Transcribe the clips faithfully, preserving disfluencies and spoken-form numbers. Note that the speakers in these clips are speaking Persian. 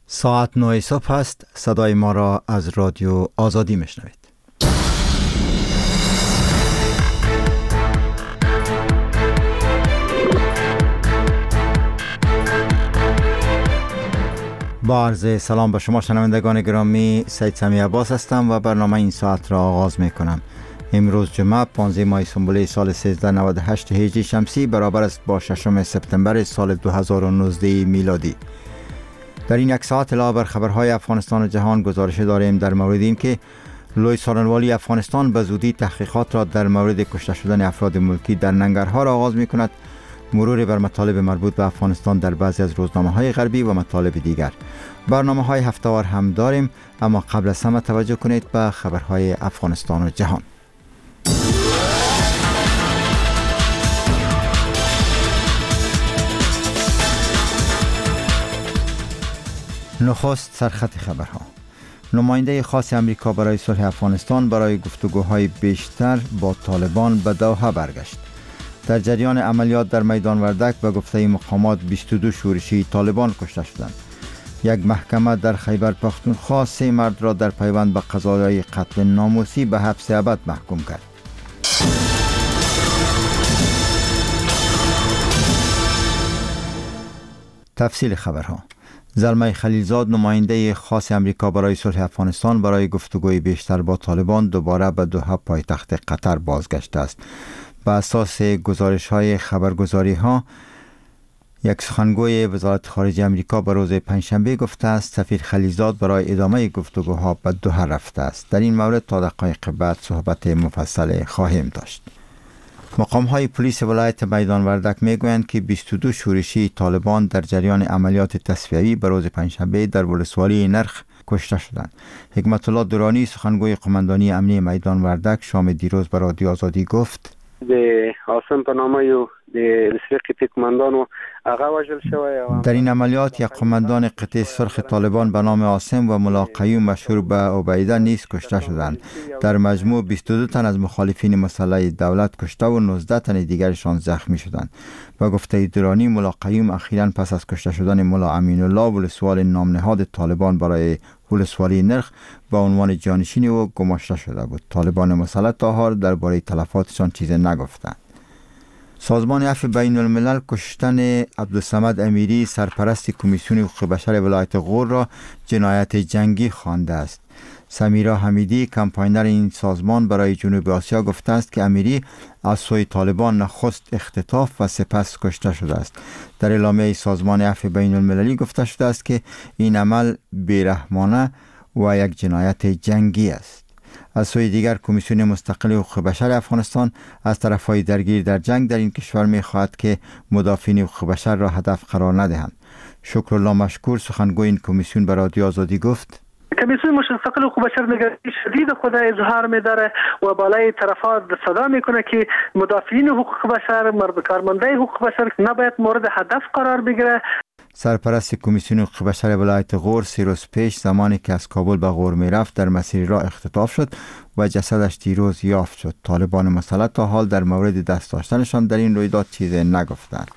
ساعت نه صبح است. صدای ما را از رادیو آزادی میشنوید. با عرض سلام به شما شنوندگان گرامی، سید سمی عباس هستم و برنامه این ساعت را آغاز می کنم. امروز جمعه پانزده ماه سنبوله سال سیزده نود و هشت هجری شمسی برابر است با ششم سپتامبر سال دو هزار و نوزده میلادی. در این یک ساعت علاوه بر خبرهای افغانستان و جهان گزارش داریم در مورد این که لوی سخنگوی افغانستان به زودی تحقیقات را در مورد کشته شدن افراد ملکی در ننگرهار آغاز می کند، مرور بر مطالب مربوط به افغانستان در بعضی از روزنامه‌های غربی و مطالب دیگر. برنامه‌های هفته‌وار هم داریم، اما قبل از همه توجه کنید به خبرهای افغانستان و جهان. نخست سرخط خبرها. نماینده خاص امریکا برای صلح افغانستان برای گفتگوهای بیشتر با طالبان به دوحه برگشت. در جریان عملیات در میدان وردک به گفته مقامات بیست و دو شورشی طالبان کشته شدند. یک محکمه در خیبر پختونخوا سه مرد را در پیوند به قضایای قتل ناموسی به حبس ابد محکوم کرد. تفصیل خبرها. زلمه خلیلزاد نماینده خاص امریکا برای صلح افغانستان برای گفتگوی بیشتر با طالبان دوباره به دوحه پایتخت قطر بازگشته است. بر اساس گزارش‌های خبرگزاری‌ها، یک سخنگوی وزارت خارجه امریکا به روز پنجشنبه گفته است سفیر خلیلزاد برای ادامه گفتگوها به دوحه رفته است. در این مورد تا دقایق بعد صحبت مفصل خواهیم داشت. مقام‌های پلیس ولایت میدان وردک میگویند که بیست و دو شورشی طالبان در جریان عملیات تصفیه‌ای به روز پنجشنبه در ولسوالی نرخ کشته شدند. حکمت الله درانی سخنگوی قماندانی امنی میدان وردک شام دیروز به رادیو آزادی گفت: د آسم په نامه یو د رسیق قماندان و هغه وژل شوی. در این عملیات یک قماندان قطع سرخ طالبان به نام عاصم و ملا قیوم مشهور به عبیده نیز کشته شدند. در مجموع بیست و دو تن از مخالفین مسلح دولت کشته و نوزده تن دیگرشان زخمی شدند. با گفته درانی ملا قیوم اخیراً پس از کشته شدن ملا امین الله ولسوال نامنهاد طالبان برای ولسوالی نرخ به عنوان جانشین او گماشته شده بود. طالبان مسلح تا حال درباره تلفاتشان چیزی نگفتند. سازمان عفو بین الملل کشتن عبدالصمد امیری سرپرست کمیسیون حقوق بشر ولایت غور را جنایت جنگی خوانده است. سمیرا حمیدی کمپاینر این سازمان برای جنوب آسیا گفته است که امیری از سوی طالبان نخست اختطاف و سپس کشته شده است. در اعلامیه سازمان عفو بین المللی گفته شده است که این عمل بیرحمانه و یک جنایت جنگی است. از سوی دیگر کمیسیون مستقل حقوق بشر افغانستان از طرفهای درگیر در جنگ در این کشور می‌خواهد که مدافعین حقوق بشر را هدف قرار ندهند. شکرالله مشکور سخنگوی این کمیسیون به رادیو آزادی گفت: کمیسیون مستقل حقوق بشر نگرانی شدید خود اظهار می‌داره و بالای طرفات صدا میکنه که مدافعین حقوق بشر، مرد کارمندای حقوق بشر نباید مورد هدف قرار بگیره. سرپرست کمیسیون حقوق بشر ولایت غور سه روز پیش زمانی که از کابل به غور میرفت در مسیر راه اختطاف شد و جسدش دیروز یافت شد. طالبان مسلح تا حال در مورد دست داشتنشان در این رویداد چیزی نگفتند.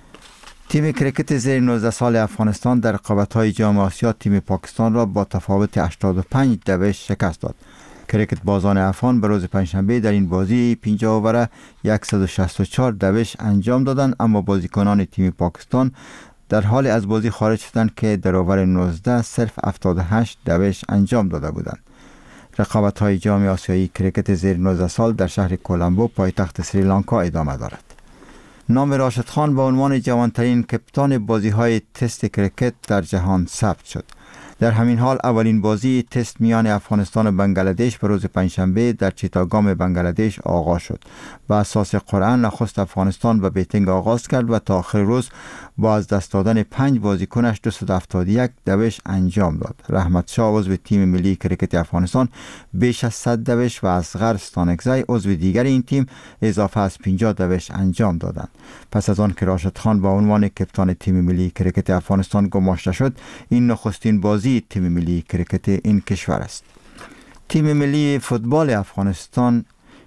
تیم کرکت زیر نوزده سال افغانستان در رقابت‌های جام آسیا تیم پاکستان را با تفاوت هشتاد و پنج دوش شکست داد. کرکت بازان افغان به روز پنجشنبه در این بازی پنجاه اوور صد و شصت و چهار دوش انجام دادند، اما بازیکنان تیم پاکستان در حال از بازی خارج شدند که در اوور نوزده صرف هفتاد و هشت دوش انجام داده بودند. رقابت‌های جام آسیایی کرکت زیر نوزده سال در شهر کولمبو پایتخت سریلانکا ادامه دارد. نام راشد خان به عنوان جوانترین کپتان بازی‌های تست کرکت در جهان ثبت شد. در همین حال اولین بازی تست میان افغانستان و بنگلادش به روز پنجشنبه در چیتاگام بنگلادش آغاز شد. بر اساس قرعه نخست افغانستان به بیتینگ آغاز کرد و تا آخر روز با از دست دادن پنج بازیکنش دویست و هفتاد و یک دوش انجام داد. رحمت شاه عضو تیم ملی کرکت افغانستان بیش از صد دوش و اصغر ستانکزی عضو دیگر این تیم اضافه از پنجاه دوش انجام دادند. پس از آن که راشد خان با عنوان کپتان تیم ملی کرکت افغانستان گماشته شد، این نخستین بازی تیم ملی کرکت این کشور است. تیم ملی فوتبال افغانستان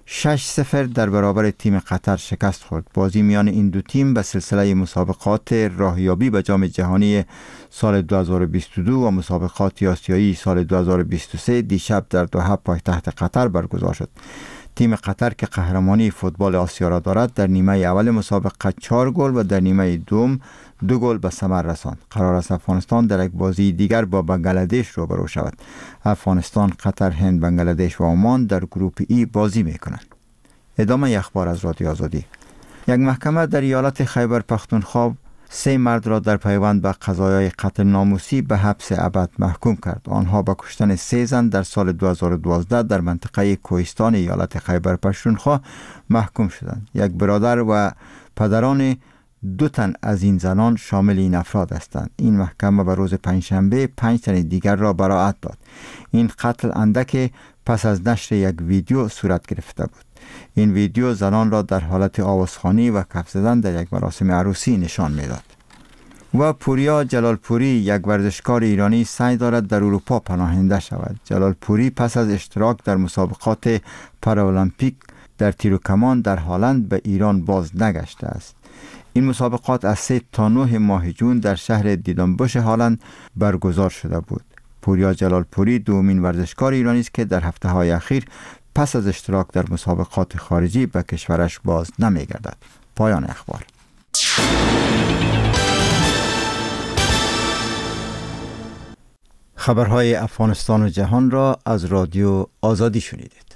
شش صفر در برابر تیم قطر شکست خورد. بازی میان این دو تیم به سلسله مسابقات راهیابی به جام جهانی سال دو هزار و بیست و دو و مسابقات آسیایی سال دو هزار و بیست و سه دیشب در دوحه پایتخت قطر برگزار شد. تیم قطر که قهرمانی فوتبال آسیا را دارد در نیمه اول مسابقه چهار گل و در نیمه دوم دو گل به ثمر رساند. قرار است افغانستان در یک بازی دیگر با بنگلادش روبرو شود. افغانستان، قطر، هند، بنگلادش و عمان در گروپ ای بازی میکنند. ادامه اخبار از رادیو آزادی. یک محکمه در ایالت خیبر پختونخوا سه مرد را در پیوند به قضایای قتل ناموسی به حبس ابد محکوم کرد. آنها به کشتن سه زن در سال دو هزار و دوازده در منطقه کوهستان ایالت خیبر پختونخوا محکوم شدند. یک برادر و پدران دو تن از این زنان شامل این افراد هستند. این محکمه به روز پنجشنبه پنج تن دیگر را براءت داد. این قتل اندک پس از نشر یک ویدیو صورت گرفته بود. این ویدیو زنان را در حالت آوازخوانی و کف زدن در یک مراسم عروسی نشان میداد. و پوریا جلالپوری، یک ورزشکار ایرانی، سعی دارد در اروپا پناهنده شود. جلالپوری پس از اشتراک در مسابقات پارالمپیک در تیر و کمان در هلند به ایران باز نگشته است. این مسابقات از سه تا نه ماه جون در شهر دیدنبوش هلند برگزار شده بود. پوریا جلالپوری دومین ورزشکار ایرانی است که در هفته های اخیر پس از اشتراک در مسابقات خارجی به کشورش باز نمیگردد. پایان اخبار. خبرهای افغانستان و جهان را از رادیو آزادی شنیدید.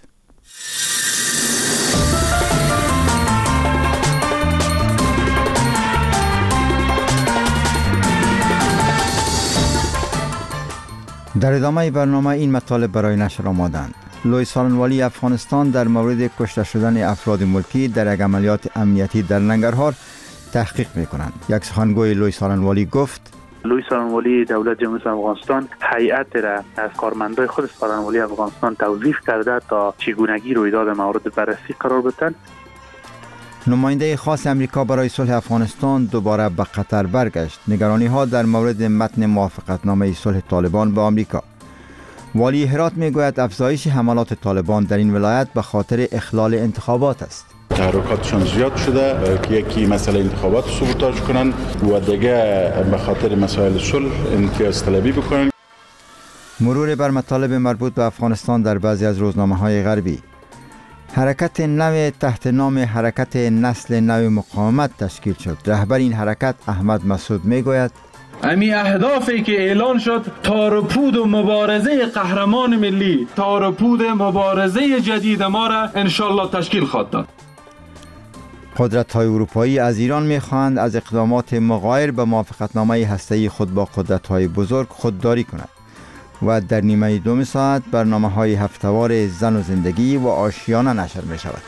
در ادامه برنامه این مطالب برای نشر آمادند. لوی سالنوالی افغانستان در مورد کشته شدن افراد ملکی در یک عملیات امنیتی در ننگرهار تحقیق می‌کنند. یک سخنگوی لوی سالنوالی گفت: لوی سالنوالی دولت جمهوری افغانستان هیئت را از کارمندای خود سالنوالی افغانستان توظیف کرده تا چگونگی رویداد مورد بررسی قرار بدهند. نماینده خاص امریکا برای صلح افغانستان دوباره به قطر برگشت. نگرانی ها در مورد متن موافقتنامه صلح طالبان با آمریکا. والی هرات میگوید افزایش حملات طالبان در این ولایت به خاطر اخلال انتخابات است. تحرکاتشان زیاد شده که یکی مسئله انتخابات رو سبوتاژ کنن و دیگه به خاطر مسائل صلح امتیاز طلبی بکنن. مرور بر مطالب مربوط به افغانستان در بعضی از روزنامه‌های غربی. حرکت نو تحت نام حرکت نسل نو مقاومت تشکیل شد. رهبر این حرکت احمد مسعود میگوید: امی اهدافی که اعلان شد تارپود و مبارزه قهرمان ملی، تارپود مبارزه جدید ما را انشالله تشکیل خواهد داد. قدرت‌های اروپایی از ایران می‌خواهند از اقدامات مغایر به موافقتنامه هسته‌ای خود با قدرت‌های بزرگ خودداری کند. و در نیمه دوم ساعت برنامه‌های هفته‌وار زن و زندگی و آشیانه نشر می‌شود.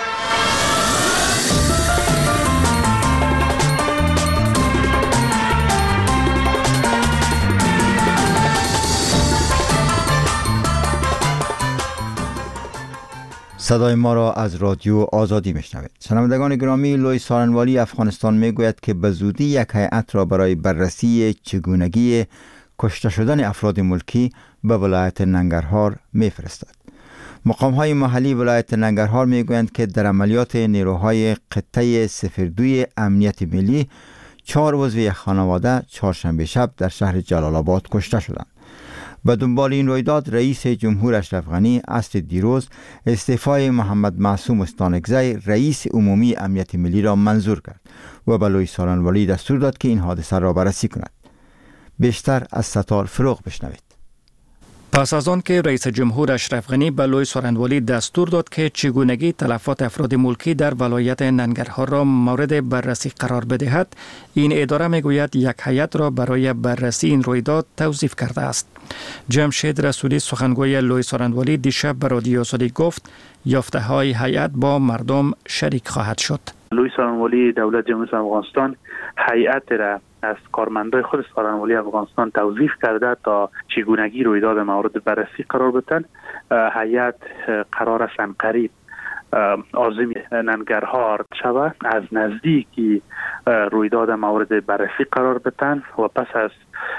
صدای ما را از رادیو آزادی میشنوید. شنوندگان گرامی، لوی سالنوالی افغانستان میگوید که به زودی یک هیئت را برای بررسی چگونگی کشته شدن افراد ملکی به ولایت ننگرهار میفرستد. مقام‌های محلی ولایت ننگرهار میگویند که در عملیات نیروهای قطعه صفر دو امنیت ملی چهار عضو یک خانواده چهارشنبه شب در شهر جلال آباد کشته شدند. به دنبال این رویداد رئیس جمهور اشرف غنی عصر دیروز استعفای محمد معصوم استانکزی رئیس عمومی امنیت ملی را منظور کرد و به لوی سالنوالی دستور داد که این حادثه را بررسی کند. بیشتر از ستار فروغ بشنوید. پس از آن که رئیس جمهور اشرف غنی به لوی سالنوالی دستور داد که چگونگی تلفات افراد ملکی در ولایت ننگرهار را مورد بررسی قرار بدهد، این اداره میگوید یک هیئت را برای بررسی این رویداد توظیف کرده است. جمشید رسولی سخنگوی لوی سالنوالی دیشب به رادیو آزادی گفت یافته های هیئت با مردم شریک خواهد شد. لوی سالنوالی دولت جمهوری افغانستان هیئت را از کارمندای خود سالنوالی افغانستان توظیف کرده تا چگونگی رویداد مورد بررسی قرار بدهند. هیئت قرار است عنقریب عازم ننگرهار شود، از نزدیکی رویداد مورد بررسی قرار بدهند و پس از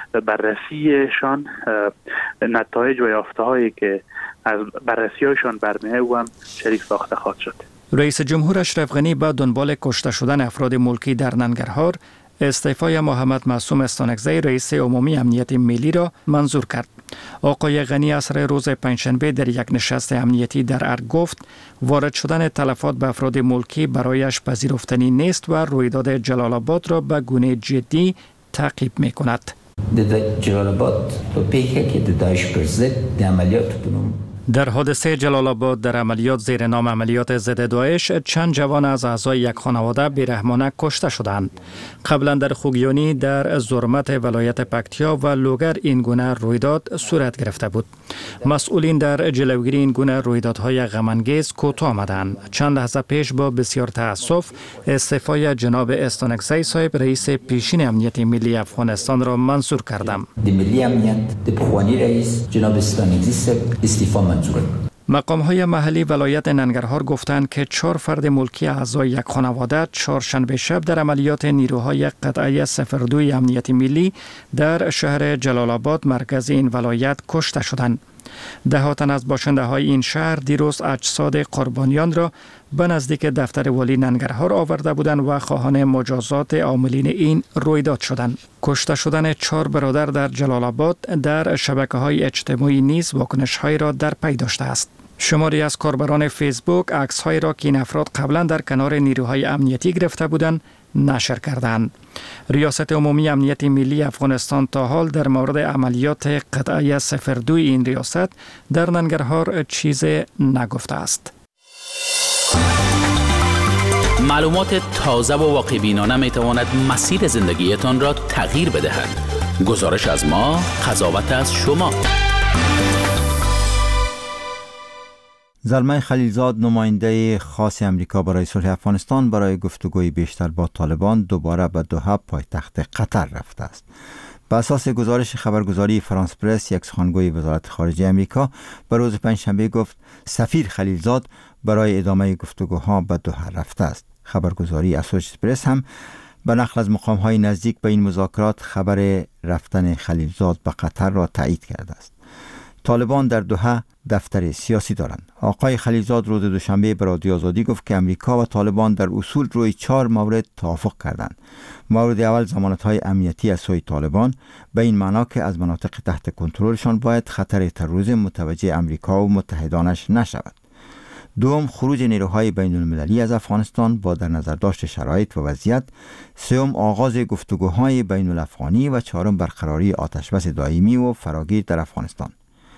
بررسیشان نتایج و یافته هایی که از بررسی هایشان برمیه و هم شریک ساخته خواهد شد. رئیس جمهور اشرف غنی به دنبال کشته شدن افراد ملکی در ننگرهار استعفای محمد معصوم استانکزی رئیس عمومی امنیت ملی را منظور کرد. آقای غنی عصر روز پنجشنبه در یک نشست امنیتی در ارگ گفت وارد شدن تلفات به افراد ملکی برایش پذیرفتنی نیست و رویداد جلال آباد را به گونه جدی تعقیب می کند. جلال آباد تو پیکه که داعش پر ضد عملیات بنوم. در حادثه جلال آباد در عملیات زیر نام عملیات ضد داعش چند جوان از اعضای یک خانواده بیرحمانه کشته شدند. قبلا در خوگیانی در زرمت ولایت پکتیا و لوگر این گونه رویداد صورت گرفته بود. مسئولین در جلوگیری این گونه رویدادهای غم‌انگیز کوتاه آمدند. چند لحظه پیش با بسیار تأسف استعفای جناب استانکزی صاحب رئیس پیشین امنیت ملی افغانستان را منظور کردم. ملی امنیت دپخوانی رئیس جناب استانکزی صاحب استعفا مقام های محلی ولایت ننگرهار گفتند که چهار فرد ملکی اعضای یک خانواده چهارشنبه شب در عملیات نیروهای قطعه صفر دو امنیت ملی در شهر جلال آباد مرکز این ولایت کشته شدند. ده تن از باشنده های این شهر دیروز اجساد قربانیان را به نزدیک دفتر والی ننگرهار آورده بودند و خواهان مجازات عاملین این رویداد شدند. کشته شدن چهار برادر در جلال آباد در شبکه‌های اجتماعی نیز واکنش‌هایی را در پی داشته است. شماری از کاربران فیسبوک عکس‌هایی را که این افراد قبلا در کنار نیروهای امنیتی گرفته بودند نشر کردند. ریاست عمومی امنیت ملی افغانستان تا حال در مورد عملیات قطعه صفر دو این ریاست در ننگرهار چیز نگفته است. معلومات تازه و واقع بینانه می تواند مسیر زندگیتان را تغییر بدهد. گزارش از ما، قضاوت از شما. زلمه خلیلزاد نماینده خاص امریکا برای صلح افغانستان برای گفتگوی بیشتر با طالبان دوباره به دوحه پایتخت قطر رفته است. به اساس گزارش خبرگزاری فرانس پرس، یک سخنگوی وزارت خارجه امریکا به روز پنجشنبه گفت سفیر خلیلزاد برای ادامه گفتگوها به دوحه رفته است. خبرگزاری اسوسییتد پرس هم به نقل از مقام‌های نزدیک به این مذاکرات خبر رفتن خلیلزاد به قطر را تایید کرده است. طالبان در دوحه دفتر سیاسی دارند. آقای خلیلزاد روز دوشنبه به رادیو آزادی گفت که امریکا و طالبان در اصول روی چهار مورد توافق کردند. مورد اول ضمانت‌های امنیتی از سوی طالبان، به این معنا که از مناطق تحت کنترلشان باید خطر تروریسم متوجه امریکا و متحدانش نشود. دوم، خروج نیروهای بین المللی از افغانستان با در نظر داشت شرایط و وضعیت. سوم، آغاز گفتگوهای بین الافغانی و چهارم، برقراری آتشبس دائمی و فراگیر در افغانستان.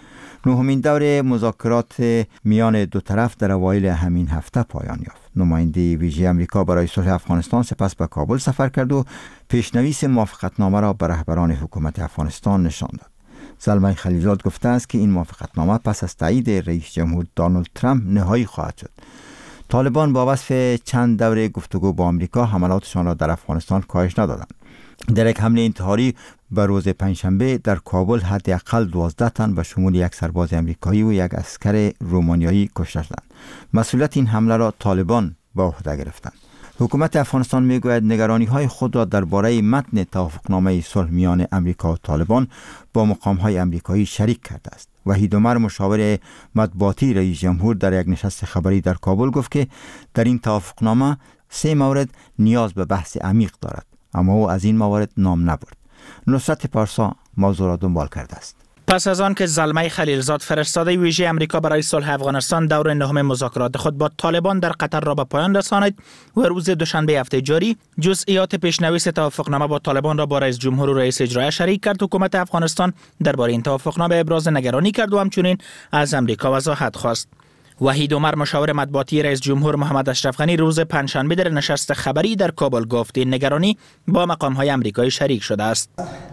نهمین دور مذاکرات میان دو طرف در اوایل همین هفته پایان یافت. نماینده ویژه امریکا برای صلح افغانستان سپس به کابل سفر کرد و پیشنویس موافقتنامه را به رهبران حکومت افغانستان نشان داد. زلمه خلیلزاد گفته است که این موافقتنامه پس از تایید رئیس جمهور دونالد ترامپ نهایی خواهد شد. طالبان با وصف چند دوره گفتگو با امریکا حملاتشان را در افغانستان کاهش ندادند. در یک حمله انتحاری به روز پنجشنبه در کابل حداقل دوازده تن به شمول یک سرباز امریکایی و یک عسکر رومانیایی کشته شدند. مسئولیت این حمله را طالبان به عهده گرفتند. حکومت افغانستان میگوید نگرانی‌های خود را درباره متن توافقنامه صلح میان امریکا و طالبان با مقام‌های امریکایی شریک کرده است. وحید عمر، مشاور مطبوعاتی رئیس جمهور، در یک نشست خبری در کابل گفت که در این توافقنامه سه مورد نیاز به بحث عمیق دارد، اما او از این موارد نام نبرد. نصرت پارسا موضوع را دنبال کرده است. پس از آن که زلمه خلیلزاد فرستاده ویژه امریکا برای صلح افغانستان دور نهم مذاکرات خود با طالبان در قطر را به پایان رسانید و روز دوشنبه هفته جاری جزئیات پیشنویس توافقنامه با طالبان را با رئیس جمهور و رئیس اجرایی شریک کرد، حکومت افغانستان درباره این توافقنامه ابراز نگرانی کرد و همچنین از امریکا وضاحت خواست. وحید عمر، مشاور مطبوعاتی رئیس جمهور محمد اشرف غنی، روز پنجشنبه در نشست خبری در کابل گفت این نگرانی با مقام‌های امریکایی شریک شده است.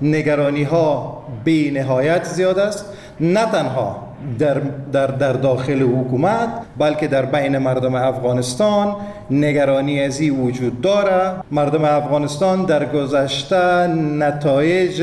نگرانی‌ها بی نهایت زیاد است، نه تنها در, در, در داخل حکومت بلکه در بین مردم افغانستان نگرانی از این وجود داره. مردم افغانستان در گذشته نتایج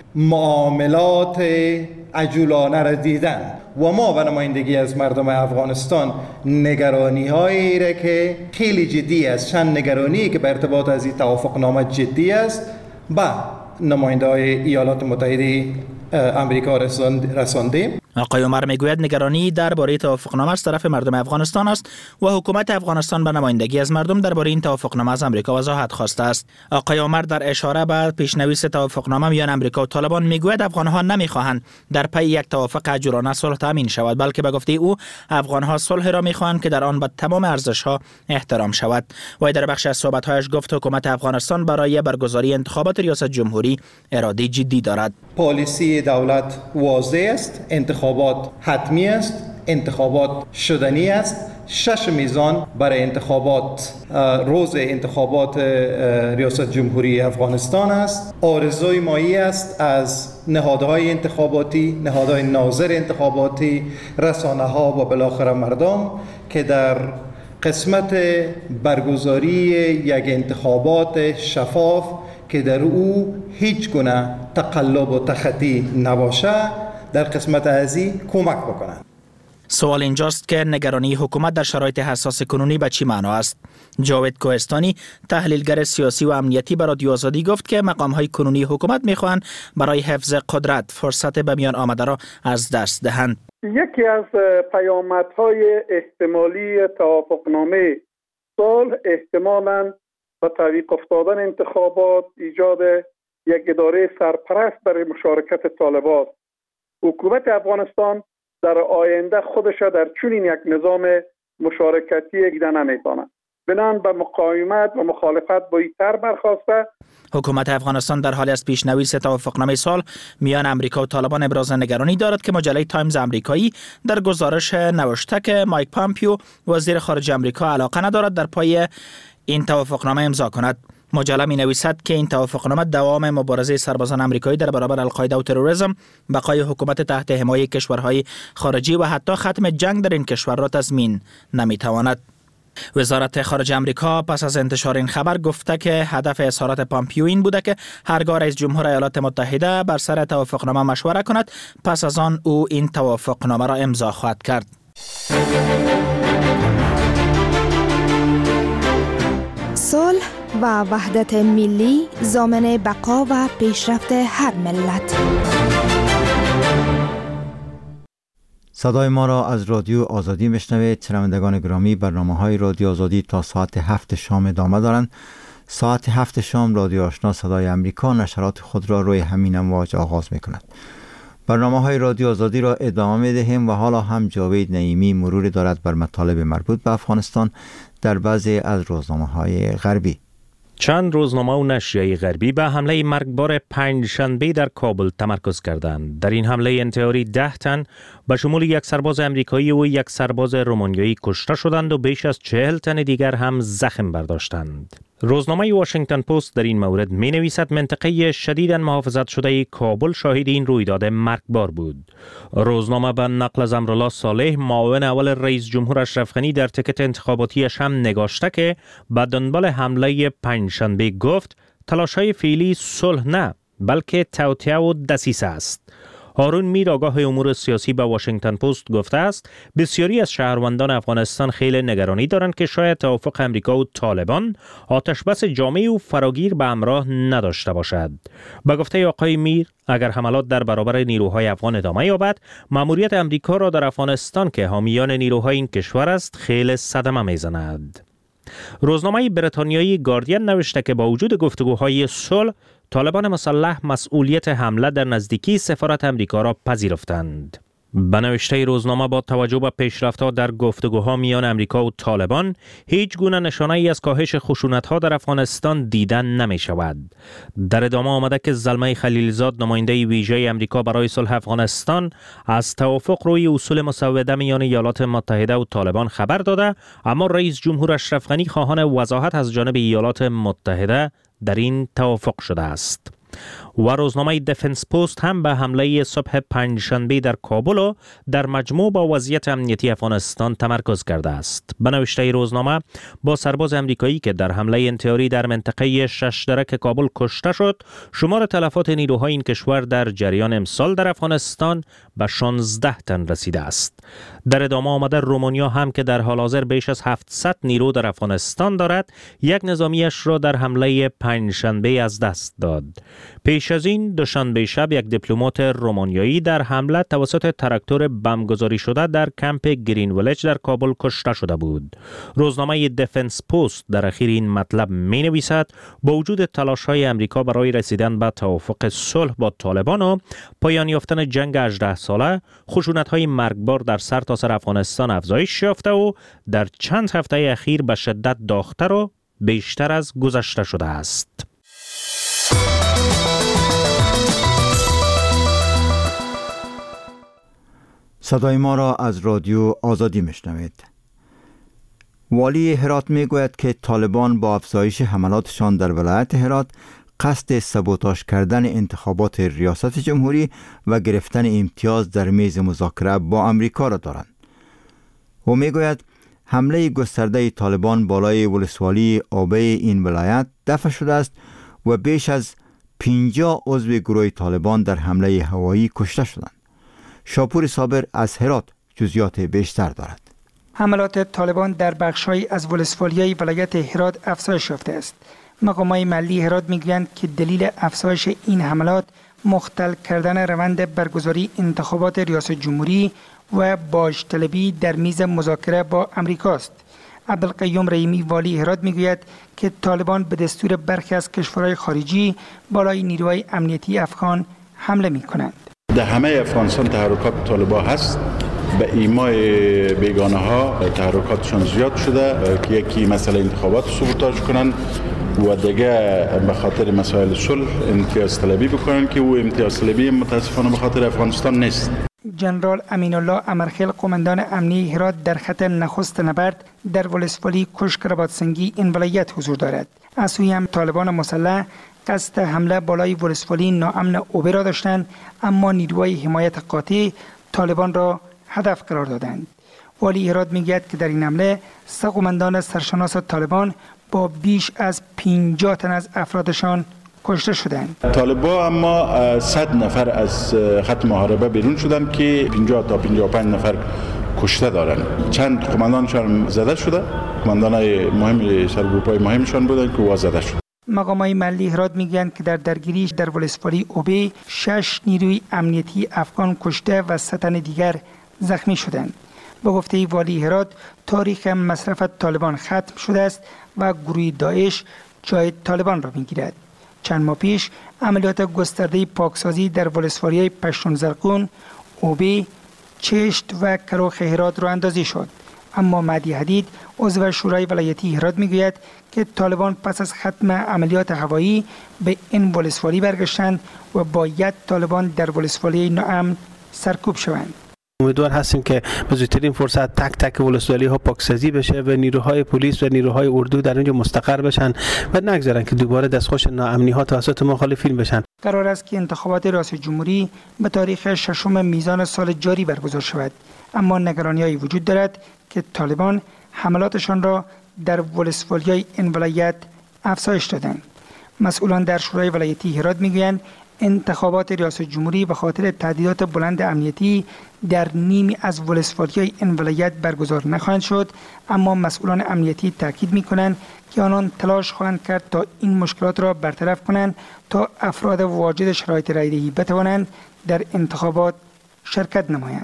معاملات عجولانه را دیدن و ما به نمایندگی از مردم افغانستان نگرانی هایی را که خیلی جدی است، چند نگرانی که به ارتباط از این توافقنامه جدی است، با نماینده های ایالات متحده امریکا رساندیم. آقای عمر میگوید نگرانی درباره توافقنامه از طرف مردم افغانستان است و حکومت افغانستان به نمایندگی از مردم درباره این توافقنامه از امریکا وضاحت خواسته است. آقای عمر در اشاره به پیشنویس توافقنامه میان امریکا و طالبان میگوید افغانها نمیخواهند در پی یک توافق عاجلانه صلح تامین شود، بلکه به گفته او افغانها صلح را میخواهند که در آن به تمام ارزش‌ها احترام شود. و در بخش از صحبت‌هایش گفت حکومت افغانستان برای برگزاری انتخابات ریاست جمهوری اراده جدی دارد. پالیسی دولت واضح است، انتخابات حتمی است، انتخابات شدنی است. شش میزان برای انتخابات روز انتخابات ریاست جمهوری افغانستان است. آرزوی مایی است از نهادهای انتخاباتی، نهادهای ناظر انتخاباتی، رسانه ها و بالاخره مردم که در قسمت برگزاری یک انتخابات شفاف که در او هیچ گونه تقلب و تخطی نباشه در قسمت ازی کمک بکنند. سوال اینجاست که نگرانی حکومت در شرایط حساس کنونی به چی معنا است؟ جاوید کوهستانی تحلیلگر سیاسی و امنیتی به رادیو آزادی گفت که مقام‌های کنونی حکومت می‌خواهند برای حفظ قدرت فرصت به میان آمده را از دست دهند. یکی از پیامدهای احتمالی توافقنامه صلح احتمالاً با تعویق افتادن انتخابات، ایجاد یک اداره سرپرست برای مشارکت طالبان. حکومت افغانستان در آینده خودش در چنین یک نظام مشارکتی دیده نمی‌تواند. بنان به مقاومت و مخالفت با این تر برخاسته. حکومت افغانستان در حالی از پیشنویس توافقنامه صلح میان امریکا و طالبان ابراز نگرانی دارد که مجله تایمز امریکایی در گزارش نوشته که مایک پامپیو وزیر خارجه امریکا علاقه ندارد در پای این توافقنامه امضا کند. مجله می نویسد که این توافقنامه دوام مبارزه سربازان امریکایی در برابر القاعده و تروریسم، بقای حکومت تحت حمایت کشورهای خارجی و حتی ختم جنگ در این کشور را تضمین نمی تواند. وزارت خارجه امریکا پس از انتشار این خبر گفته که هدف اظهارات پامپیو این بوده که هرگاه رئیس جمهور ایالات متحده بر سر توافقنامه مشوره کند، پس از آن او این توافقنامه را امضا خواهد کرد. صلح و وحدت ملی ضامن بقا و پیشرفت هر ملت. صدای ما را از رادیو آزادی میشنوید. شنوندگان گرامی، برنامه‌های رادیو آزادی تا ساعت هفت شام ادامه دارند. ساعت هفت شام رادیو آشنا صدای امریکا نشرات خود را روی همین امواج آغاز می‌کند. برنامه‌های رادیو آزادی را ادامه می‌دهیم و حالا هم جاوید نعیمی مرور دارد بر مطالب مربوط به افغانستان در بعضی از روزنامه‌های غربی. چند روزنامه و نشریه غربی به حمله مرگبار پنجشنبه در کابل تمرکز کردند. در این حمله انتحاری ده تن به شمول یک سرباز امریکایی و یک سرباز رومانیایی کشته شدند و بیش از چهل تن دیگر هم زخم برداشتند. روزنامه واشنگتن پست در این مورد می نویسد منطقه شدیداً محافظت شده کابل شاهد این رویداد مرگبار بود. روزنامه به نقل از امرالله صالح معاون اول رئیس جمهور اشرف غنی در تکت انتخاباتیش هم نگاشته که به دنبال حمله پنجشنبه گفت تلاش‌های فعلی صلح نه بلکه توطئه و دسیسه است. هارون میر آگاه امور سیاسی به واشنگتن پست گفته است بسیاری از شهروندان افغانستان خیلی نگرانی دارند که شاید توافق امریکا و طالبان آتشبس جامع و فراگیر به همراه نداشته باشد. به گفته آقای میر اگر حملات در برابر نیروهای افغان ادامه یابد، مأموریت امریکا را در افغانستان که حامیان نیروهای این کشور است خیلی صدمه میزند. روزنامه بریتانیایی گاردین نوشته که با وجود گفتگوهای صلح، طالبان مسلح مسئولیت حمله در نزدیکی سفارت امریکا را پذیرفتند. به نوشته روزنامه با توجه به پیشرفت‌ها در گفتگوها میان امریکا و طالبان، هیچ گونه نشانه‌ای از کاهش خشونت‌ها در افغانستان دیدن نمی‌شود. در ادامه آمده که زلمه خلیلزاد نماینده ویژه امریکا برای صلح افغانستان از توافق روی اصول مسوده میان ایالات متحده و طالبان خبر داده، اما رئیس جمهور اشرف غنی خواهان وضاحت از جانب ایالات متحده در این توافق شده است. و روزنامه دفنس پست هم به حمله صبح پنجشنبه در کابل و در مجموع با وضعیت امنیتی افغانستان تمرکز کرده است. به نوشته روزنامه با سرباز امریکایی که در حمله انتحاری در منطقه شش درک کابل کشته شد، شمار تلفات نیروهای این کشور در جریان امسال در افغانستان به شانزده تن رسیده است. در ادامه آمده رومانیا هم که در حال حاضر بیش از هفتصد نیرو در افغانستان دارد، یک نظامیش را در حمله پنجشنبه از دست داد. پیش پیش از این دوشنبه شب یک دیپلمات رومانیایی در حمله توسط تراکتور بمبگذاری شده در کمپ گرین ویلج در کابل کشته شده بود. روزنامه دفنس پست در اخیر این مطلب می نویسد با وجود تلاش های امریکا برای رسیدن به توافق صلح با طالبان و پایان یافتن جنگ هجده ساله، خشونت های مرگبار در سرتاسر افغانستان افزایش یافته و در چند هفته اخیر به شدت داغ‌تر و بیشتر از گذشته شده است. صدای ما را از رادیو آزادی میشنوید. والی هرات میگوید که طالبان با افزایش حملاتشان در ولایت هرات قصد سبوتاژ کردن انتخابات ریاست جمهوری و گرفتن امتیاز در میز مذاکره با امریکا را دارند. او میگوید حمله گسترده طالبان بالای ولسوالی آبه این ولایت دفع شده است و بیش از پنجاه عضو گروه طالبان در حمله هوایی کشته شدند. شاپور صابر از هرات جزئیات بیشتر دارد. حملات طالبان در بخش‌های از ولسوالی ولایت هرات افزایش یافته است. مقامات محلی هرات میگویند که دلیل افزایش این حملات مختل کردن روند برگزاری انتخابات ریاست جمهوری و باج طلبی در میز مذاکره با امریکا است. عبدالقیوم رحیمی والی هرات میگوید که طالبان به دستور برخی از کشورهای خارجی بالای نیروهای امنیتی افغان حمله میکنند. در همه افغانستان تحرکات طالبان هست. به ایمای بیگانه ها تحرکاتشون زیاد شده که یکی مسئله انتخابات سبوتاژ کنن و دیگه به خاطر مسائل صلح امتیاز طلبی بکنن که او امتیاز طلبی متاسفانه به خاطر افغانستان نیست. جنرال امین الله امرخیل قماندان امنی هرات در خط نخست نبرد در ولسوالی کشک رباطسنگی این ولایت حضور دارد. از سوی هم طالبان مسلح قصد حمله بالای ولسوالی ناامن اوبه را داشتند، اما نیروهای حمایت قاطع طالبان را هدف قرار دادند. والی هرات میگوید که در این حمله سه قماندان سرشناس طالبان با بیش از پنجاه تن از افرادشان کشته شدند. طالبان اما صد نفر از خط محاربه بیرون شدند که پنجاه تا پنجاه و پنج نفر کشته دارند. چند قماندانشان زده شده، قماندانای مهم سرگروپای مهمشان بودند که زده شد. مقامات محلی هرات میگویند که در درگیری در ولسوالی اوبه شش نیروی امنیتی افغان کشته و سه تن دیگر زخمی شدند. به گفته والی هرات تاریخ مصرف طالبان ختم شده است و گروه داعش جای طالبان را میگیرد. چند ماه پیش عملیات گسترده پاکسازی در ولسوالی‌های پشتون زرقون، اوبه، چشت و کروخ هرات را اندازی شد. اما مهدی حدید عضو شورای ولایتی هرات میگوید که طالبان پس از ختم عملیات هوایی به این ولسوالی برگشتند و باید طالبان در ولسوالی ناامن سرکوب شوند. امیدوار هستیم که به زودترین فرصت تک تک ولسوالی ها پاکسازی بشه و نیروهای پلیس و نیروهای اردو در اونجا مستقر بشن و نگذارن که دوباره دستخوش ناامنی ها توسط مخالفین بشن. قرار است که انتخابات ریاست جمهوری به تاریخ ششم میزان سال جاری برگزار شود، اما نگرانی‌هایی وجود دارد که طالبان حملاتشان را در ولسوالی‌های این ولایت افزایش دادند. مسئولان در شورای ولایتی هرات میگویند انتخابات ریاست جمهوری به خاطر تهدیدات بلند امنیتی در نیمی از ولسوالی‌های این ولایت برگزار نخواهند شد، اما مسئولان امنیتی تاکید می‌کنند که آنان تلاش خواهند کرد تا این مشکلات را برطرف کنند تا افراد واجد شرایط رایدهی بتوانند در انتخابات شرکت نمایند.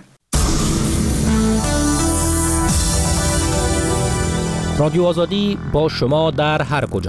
رادیو آزادی با شما در هر کجا.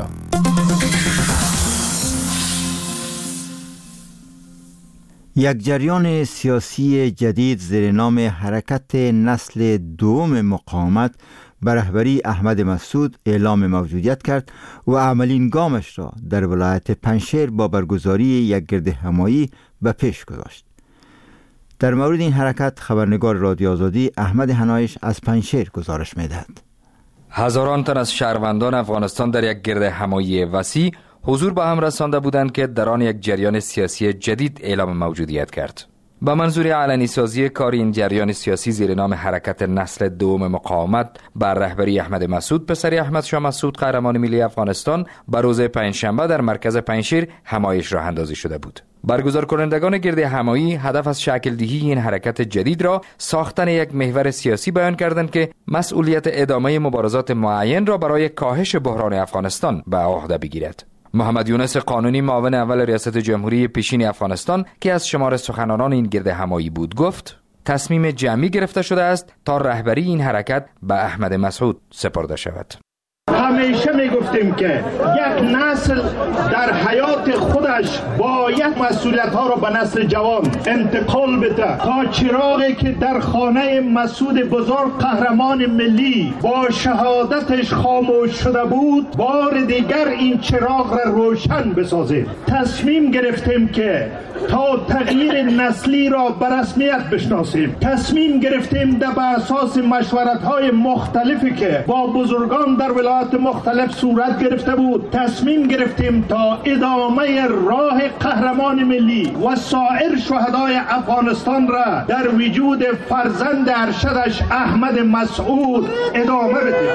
یک جریان سیاسی جدید زیر نام حرکت نسل دوم مقاومت به رهبری احمد مسعود اعلام موجودیت کرد و اولین گامش را در ولایت پنجشیر با برگزاری یک گرد همایی به پیش گذاشت. در مورد این حرکت خبرنگار رادیو آزادی احمد حنایش از پنجشیر گزارش می‌دهد. هزاران تن از شهروندان افغانستان در یک گرد همایی وسیع حضور به هم رسانده بودند که در آن یک جریان سیاسی جدید اعلام موجودیت کرد. به منظور علنی سازی کار این جریان سیاسی زیر نام حرکت نسل دوم مقاومت بر رهبری احمد مسعود پسر احمد شاه مسعود قهرمان ملی افغانستان بر روز پنجشنبه در مرکز پنجشیر همایش راه اندازی شده بود. برگزار کنندگان گرد همایی هدف از شکل دهی این حرکت جدید را ساختن یک محور سیاسی بیان کردند که مسئولیت ادامه مبارزات معین را برای کاهش بحران افغانستان به عهده بگیرد. محمد یونس قانونی معاون اول ریاست جمهوری پیشین افغانستان که از شمار سخنانان این گرد همایی بود گفت تصمیم جمعی گرفته شده است تا رهبری این حرکت به احمد مسعود سپرده شود. همیشه می گفتیم که یک نسل در حیات خودش باید مسئولیت ها را به نسل جوان انتقال بده تا چراغی که در خانه مسعود بزرگ قهرمان ملی با شهادتش خاموش شده بود بار دیگر این چراغ را روشن بسازیم. تصمیم گرفتیم که تا تغییر نسلی را به رسمیت بشناسیم. تصمیم گرفتیم در بر اساس مشورت های مختلفی که با بزرگان در ولایات مختلف صورت گرفته بود تصمیم گرفتیم تا ادامه راه قهرمان ملی و سایر شهدای افغانستان را در وجود فرزند ارشدش احمد مسعود ادامه بدیم.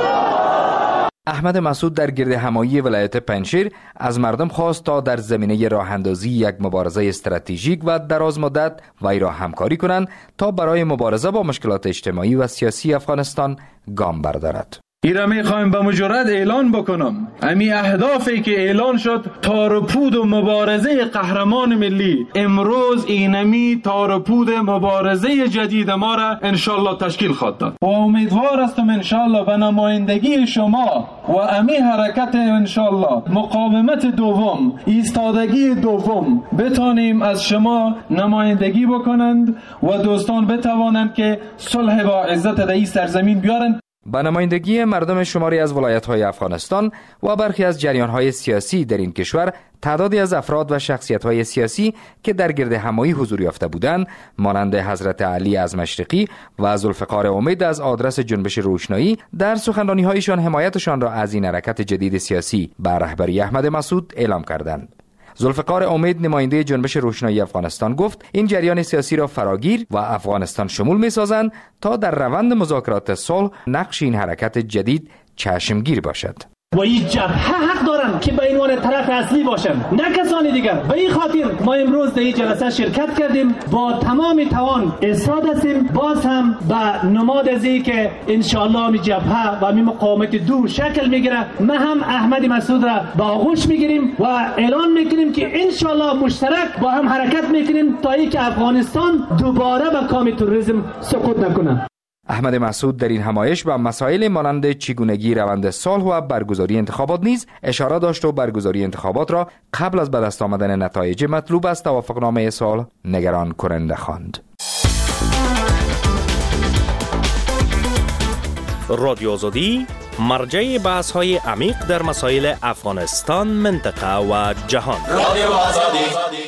احمد مسعود در گرد همایی ولایت پنجشیر از مردم خواست تا در زمینه راه اندازی یک مبارزه استراتژیک و دراز مدت وی را همکاری کنند تا برای مبارزه با مشکلات اجتماعی و سیاسی افغانستان گام بردارد. ایرا میخوایم به مجرد اعلان بکنم امی اهدافی که اعلان شد تارپود و مبارزه قهرمان ملی امروز اینمی تارپود مبارزه جدید ما را انشالله تشکیل خواهد داد و امیدوار هستم انشالله به نمایندگی شما و امی حرکت انشالله مقاومت دوم ایستادگی دوم بتانیم از شما نمایندگی بکنند و دوستان بتوانند که صلح با عزت در این سرزمین بیارند. با نمایندگی مردم شماری از ولایت‌های افغانستان و برخی از جریان‌های سیاسی در این کشور تعدادی از افراد و شخصیت‌های سیاسی که در گرد همایی حضور یافته بودند مانند حضرت علی از مشرقی و ذوالفقار امید از آدرس جنبش روشنایی در سخنرانی‌هایشان حمایتشان را از این حرکت جدید سیاسی به رهبری احمد مسعود اعلام کردند. ذوالفقار امید نماینده جنبش روشنایی افغانستان گفت این جریان سیاسی را فراگیر و افغانستان شمول می‌سازند تا در روند مذاکرات صلح نقش این حرکت جدید چشمگیر باشد. و این جبهه حق دارن که به عنوان طرف اصلی باشن نه کسانی دیگر. به این خاطر ما امروز در این جلسه شرکت کردیم با تمام توان ایستاد هستیم باز هم به نماد از این که انشاءالله می جبهه و می مقاومت دو شکل میگیره. ما هم احمد مسعود را با آغوش میگیریم و اعلان میکنیم که انشاءالله مشترک با هم حرکت میکنیم تا اینکه افغانستان دوباره به کام تروریسم سقوط نکنه. احمد مسعود در این همایش به مسائل مانند چگونگی روند صلح و برگزاری انتخابات نیز اشاره داشت و برگزاری انتخابات را قبل از به دست آمدن نتایج مطلوب از توافقنامه صلح نگران کننده خواند. رادیو آزادی مرجع بحث‌های عمیق در مسائل افغانستان، منطقه و جهان. رادیو آزادی.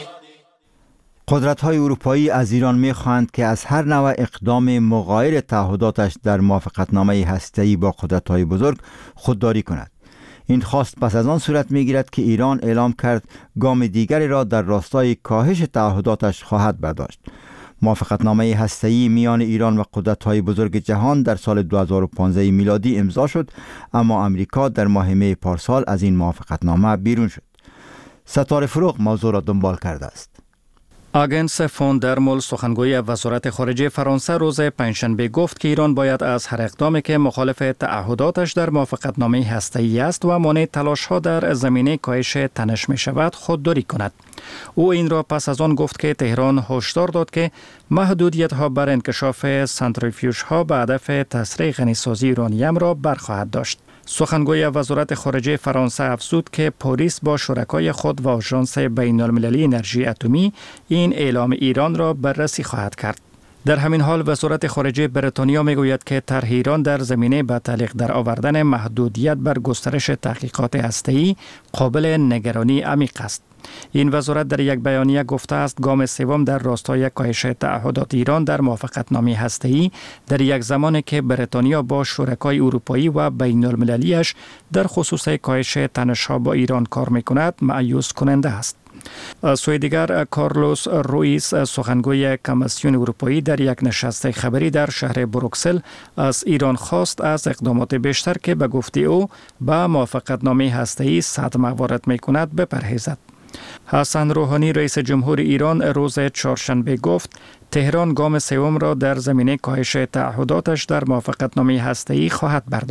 قدرت‌های اروپایی از ایران می‌خواهند که از هر نوع اقدام مغایر تعهداتش در موافقتنامه هسته‌ای با قدرت‌های بزرگ خودداری کند. این خواست پس از آن صورت می‌گیرد که ایران اعلام کرد گام دیگری را در راستای کاهش تعهداتش خواهد برداشت. موافقتنامه هسته‌ای میان ایران و قدرت‌های بزرگ جهان در سال دو هزار و پانزده میلادی امضا شد، اما امریکا در ماه می پارسال از این موافقتنامه بیرون شد. ستاره فروغ موضوع را دنبال کرده است. آگنس فون درمول سخنگوی وزارت خارجه فرانسه روز پنجشنبه گفت که ایران باید از هر اقدامی که مخالف تعهداتش در موافقتنامه هسته‌ای است و مانع تلاش‌ها در زمینه کاهش تنش می شود خودداری کند. او این را پس از آن گفت که تهران هشدار داد که محدودیت‌ها بر انکشاف سنتریفیوژها به هدف تسریع غنیسازی یورانیم را برخواهد داشت. سخنگوی وزارت خارجه فرانسه افزود که پاریس با شرکای خود و آژانس بین‌المللی انرژی اتمی این اعلام ایران را بررسی خواهد کرد. در همین حال وزارت خارجه بریتانیا میگوید که طرح ایران در زمینه به تعلیق در آوردن محدودیت بر گسترش تحقیقات هسته‌ای قابل نگرانی عمیق است. این وزارت در یک بیانیه گفته است گام سوم در راستای کاهش تعهدات ایران در موافقتنامه هسته‌ای در یک زمانی که بریتانیا با شرکای اروپایی و بین‌المللیش در خصوص کاهش تنش‌ها با ایران کار می‌کند مایوس کننده است. از سوی دیگر کارلوس روئیس سخنگوی کمیسیون اروپایی در یک نشست خبری در شهر بروکسل از ایران خواست از اقدامات بیشتر که به گفته او به موافقتنامه هسته‌ای صدمه وارد می‌کند بپرهیزد. حسن روحانی رئیس جمهور ایران روز چهارشنبه گفت تهران گام سوم را در زمینه کاهش تعهداتش در موافقتنامه هسته‌ای خواهد برداشت.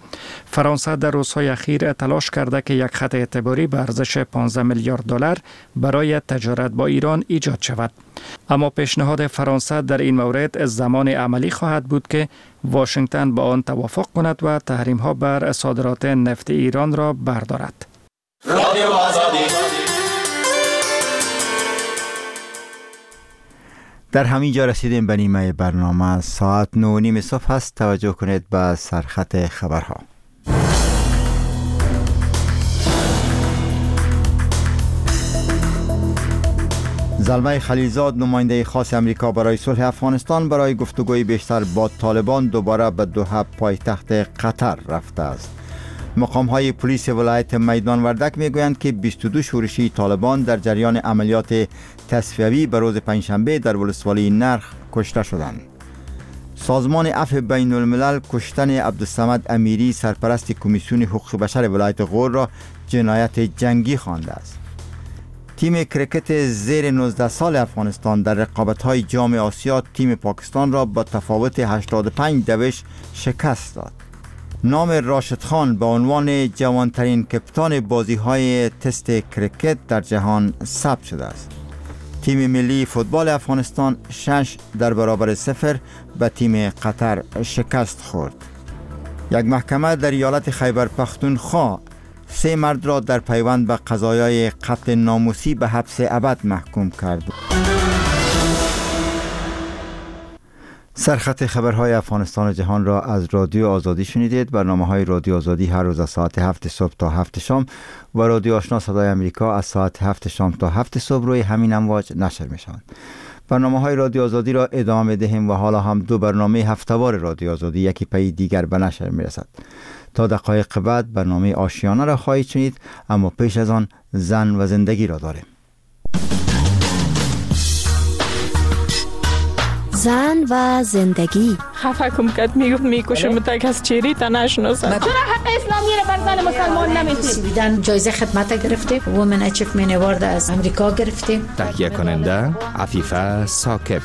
فرانسه در روزهای اخیر تلاش کرده که یک خط اعتباری به ارزش پانزده میلیارد دلار برای تجارت با ایران ایجاد شود. اما پیشنهاد فرانسه در این مورد زمان عملی خواهد بود که واشنگتن با آن توافق کند و تحریم ها بر صادرات نفت ایران را بردارد. در همین جا رسیدیم به نیمه برنامه. ساعت نه و نیم صبح هست. توجه کنید به سرخط خبرها. زلمه خلیلزاد، نماینده خاص امریکا برای صلح افغانستان، برای گفتگوی بیشتر با طالبان دوباره به دوحه پایتخت قطر رفته است. مقام‌های پلیس ولایت میدان وردک میگویند که بیست و دو شورشی طالبان در جریان عملیات تصفیوی به روز پنجشنبه در ولسوالی نرخ کشته شدند. سازمان عفو بین الملل کشتن عبدالصمد امیری، سرپرست کمیسیون حقوق بشر ولایت غور، را جنایت جنگی خوانده است. تیم کرکت زیر نوزده سال افغانستان در رقابت‌های جام آسیا تیم پاکستان را با تفاوت هشتاد و پنج دوش شکست داد. نام راشد خان به عنوان جوانترین کپتان بازی‌های تست کرکت در جهان ثبت شده است. تیم ملی فوتبال افغانستان شش در برابر صفر به تیم قطر شکست خورد. یک محکمه در ایالت خیبر پختونخوا سه مرد را در پیوند به قضایای قتل ناموسی به حبس ابد محکوم کرد. سرخط خبرهای افغانستان و جهان را از رادیو آزادی شنیدید. برنامه‌های رادیو آزادی هر روز از ساعت هفت صبح تا هفت شام و رادیو آشنا صدای امریکا از ساعت هفت شام تا هفت صبح روی همین امواج نشر می‌شوند. برنامه‌های رادیو آزادی را ادامه دهیم و حالا هم دو برنامه هفته‌وار رادیو آزادی یکی پی دیگر به نشر می‌رسد. تا دقایق بعد برنامه آشیانه را خواهید شنید، اما پیش از آن زن و زندگی را داریم. زن و زندگی. خفه کم کد میگفت میکشم تا کس چیری تا نشناسم. چرا حق اسلامی را بر زن مسلمان نمیدید؟ سویدن جایزه خدمت گرفته، وومن اچیومنت اوارد از امریکا گرفته. تهیه کننده عفیفه ثاقب.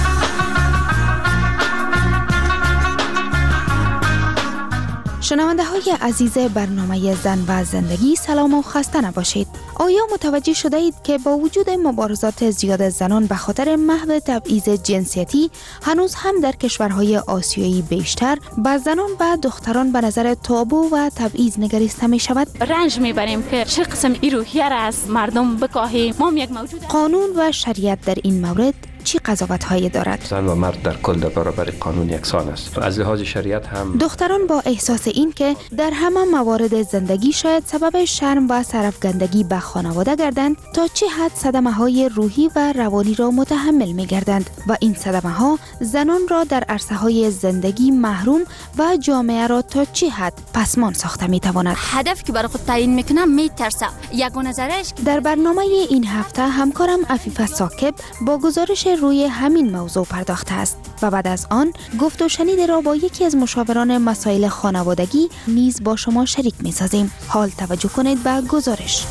شنونده های عزیز برنامه زن و زندگی، سلام و خسته نباشید. آیا متوجه شده اید که با وجود مبارزات زیاد زنان به خاطر محو تبعیض جنسیتی، هنوز هم در کشورهای آسیایی بیشتر به زنان و دختران به نظر تابو و تبعیض نگریسته می شود؟ رنج می بریم که چه قسم ای روحیه را از مردم بکاهیم. ما یک موجود قانون و شریعت در این مورد چی قضاوت هایی دارد؟ زن و مرد در کل در برابر قانون یکسان است. از لحاظ شریعت هم دختران با احساس این که در همه موارد زندگی شاید سبب شرم و سرفگندگی به خانواده گردند، تا چه حد صدمه های روحی و روانی را متحمل می گردند و این صدمه ها زنان را در عرصه های زندگی محروم و جامعه را تا چه حد پسمان ساخته می تواند. هدف که برای خود تعیین میکنم می ترسم. یک نظرش در برنامه این هفته همکارم عفیفه ثاقب با گزارش روی همین موضوع پرداخته است و بعد از آن گفت و شنید را با یکی از مشاوران مسائل خانوادگی نیز با شما شریک می سازیم. حال توجه کنید به گزارش.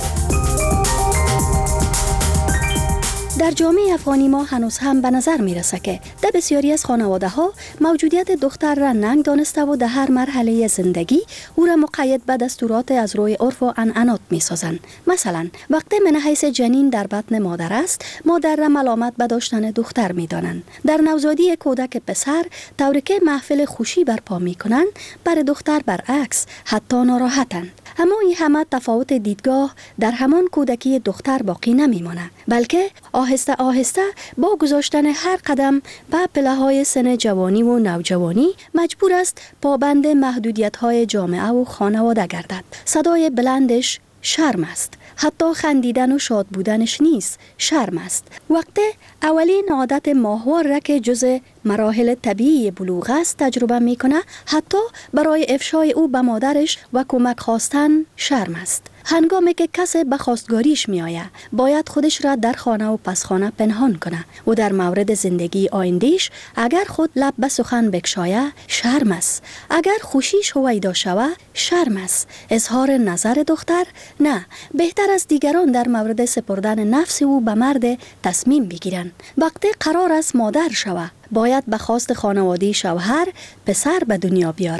در جامعه افغانی ما هنوز هم به نظر می رسه که در بسیاری از خانواده ها موجودیت دختر را ننگ دانسته و در هر مرحله زندگی او را مقید به دستورات از روی عرف و عنعنات می سازند. مثلا وقتی من حیث جنین در بطن مادر است، مادر را ملامت به داشتن دختر می دانند. در نوزادی کودک پسر طوری که محفل خوشی برپا می کنند، بر دختر برعکس حتی ناراحتند. اما این همه تفاوت دیدگاه در همان کودکی دختر باقی نمی ماند، بلکه آهسته آهسته با گذاشتن هر قدم به پله‌های سن جوانی و نوجوانی مجبور است پابند محدودیت‌های جامعه و خانواده گردد. صدای بلندش شرم است. حتی خندیدن و شاد بودنش نیست، شرم است. وقتی اولین عادت ماهوار را که جز مراحل طبیعی بلوغ است تجربه میکنه، حتی برای افشای او به مادرش و کمک خواستن شرم است. هنگامی که کسی به خواستگاریش می آید، باید خودش را در خانه و پس خانه پنهان کنه و در مورد زندگی آیندهش اگر خود لب به سخن بکشایه شرم است. اگر خوشیش هویدا شوه شرم است. اظهار نظر دختر نه، بهتر از دیگران در مورد سپردن نفس او به مرد تصمیم بگیرن. وقتی قرار است مادر شوه، باید به خواست خانواده شوهر پسر به دنیا بیاره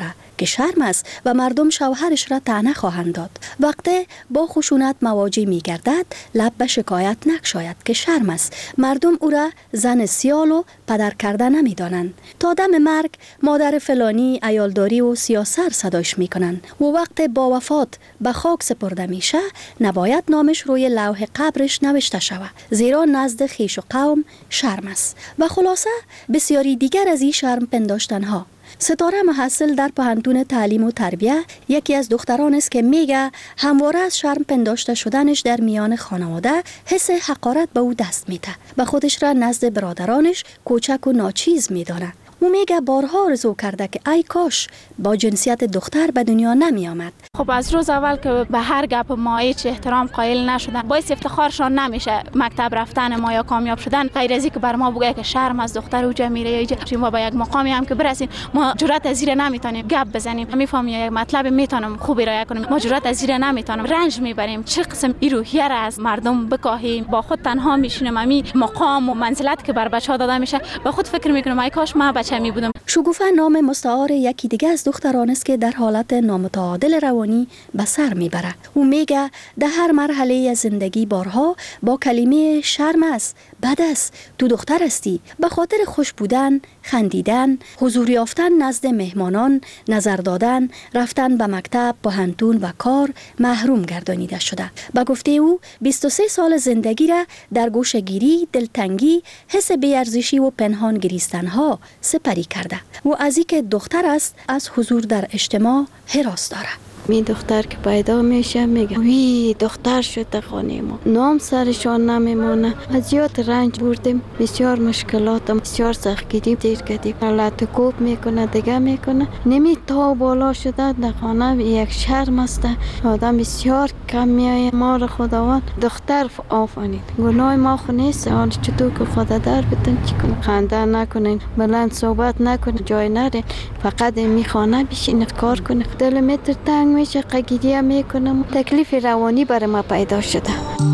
که شرم است و مردم شوهرش را طعنه خواهند داد. وقتی با خشونت مواجه می گردد لب به شکایت نگشاید که شرم است. مردم او را زن سیال و پدر کرده نمی دانند. تا دم مرگ مادر فلانی، عیالداری و سیاسر صداش می کنند و وقت با وفات به خاک سپرده میشه نباید نامش روی لوح قبرش نوشته شود، زیرا نزد خیش و قوم شرم است. و خلاصه بسیاری دیگر از این شرم پنداشتن ها. ستاره محصل در پوهنتون تعلیم و تربیه یکی از دختران است که میگه همواره از شرم پنداشته شدنش در میان خانواده حس حقارت به او دست میده و خودش را نزد برادرانش کوچک و ناچیز میدانه. او میگه بارها آرزو کرده که ای کاش با جنسیت دختر به دنیا نمی آمد. خب از روز اول که به هر گپ ما هیچ احترام قائل نشدن، باعث افتخارشان نمیشه مکتب رفتن ما یا کامیاب شدن، غیر از اینکه بر ما بگه که شرم از دختر اوجا میره یا اینجا ما به یک مقامی هم که برسیم ما جرأت از زیر نمیتونیم گپ بزنیم، میفهمیم یک مطلب میتونم خوبی رعایت کنیم، ما جرأت از زیر نمیتونیم، رنج میبریم. چه قسم این روحیه را از مردم بکاهیم، با خود تنها میشینیم، همین مقام و منزلت که بر بچه‌ها داده میشه با خود فکر میکنم ای کاش ما بچه می بودم. شگوفه نام مستعار یکی دیگه از دختران است که در حالت نامتعادل روانی به سر میبره. او میگه در هر مرحله از زندگی بارها با کلمه شرم است، بد است، تو دختر هستی، به خاطر خوش بودن، خندیدن، حضور یافتن نزد مهمانان، نظر دادن، رفتن به مکتب، پوهنتون و کار محروم گردانیده شده. به گفته او بیست و سه سال زندگی را در گوشه‌گیری، دلتنگی، حس بی‌ارزشی و پنهان گریستن ها سپری کرده. و از اینکه دختر است از حضور در اجتماع هراس داره. می دختر که پیدا میشه میگه وی دختر شده خانه ما، نام سرشان نمیمونه. از زیاد رنج بردیم، بسیار مشکلات، بسیار سختگیری دیر کردیم. حالت کوب میکنه دیگه میکنه، نمی تا بالا شده در خانه یک شرم است. آدم بسیار کم میایه. ما را خداوند دختر آفرید، گناه ما خو نیست. آن چطور که خدا در بتون چی کنه، خنده نکنین، بلند صحبت نکنین، جای نره، فقط می خانه بشین کار کنه. دل متر تنگ میشه، قگیریه میکنم. تکلیف روانی برای ما پیدا شده.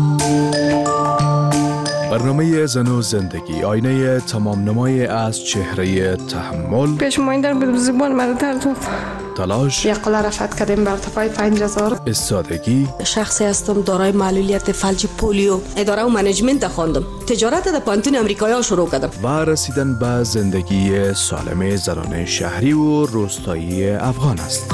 برنامه زن و زندگی، آینه تمام نمای از چهره تحمل، پیشمایندن به زبان مرتر داد، تلاش، یک قلعه رفت کردیم به ارتفاع پنج هزار، استادگی. شخصی هستم دارای معلولیت فلج پولیو، اداره و منیجمنت خواندم، تجارت در پانتون امریکایی شروع کردم و رسیدن به زندگی سالم زنان شهری و روستایی افغان است.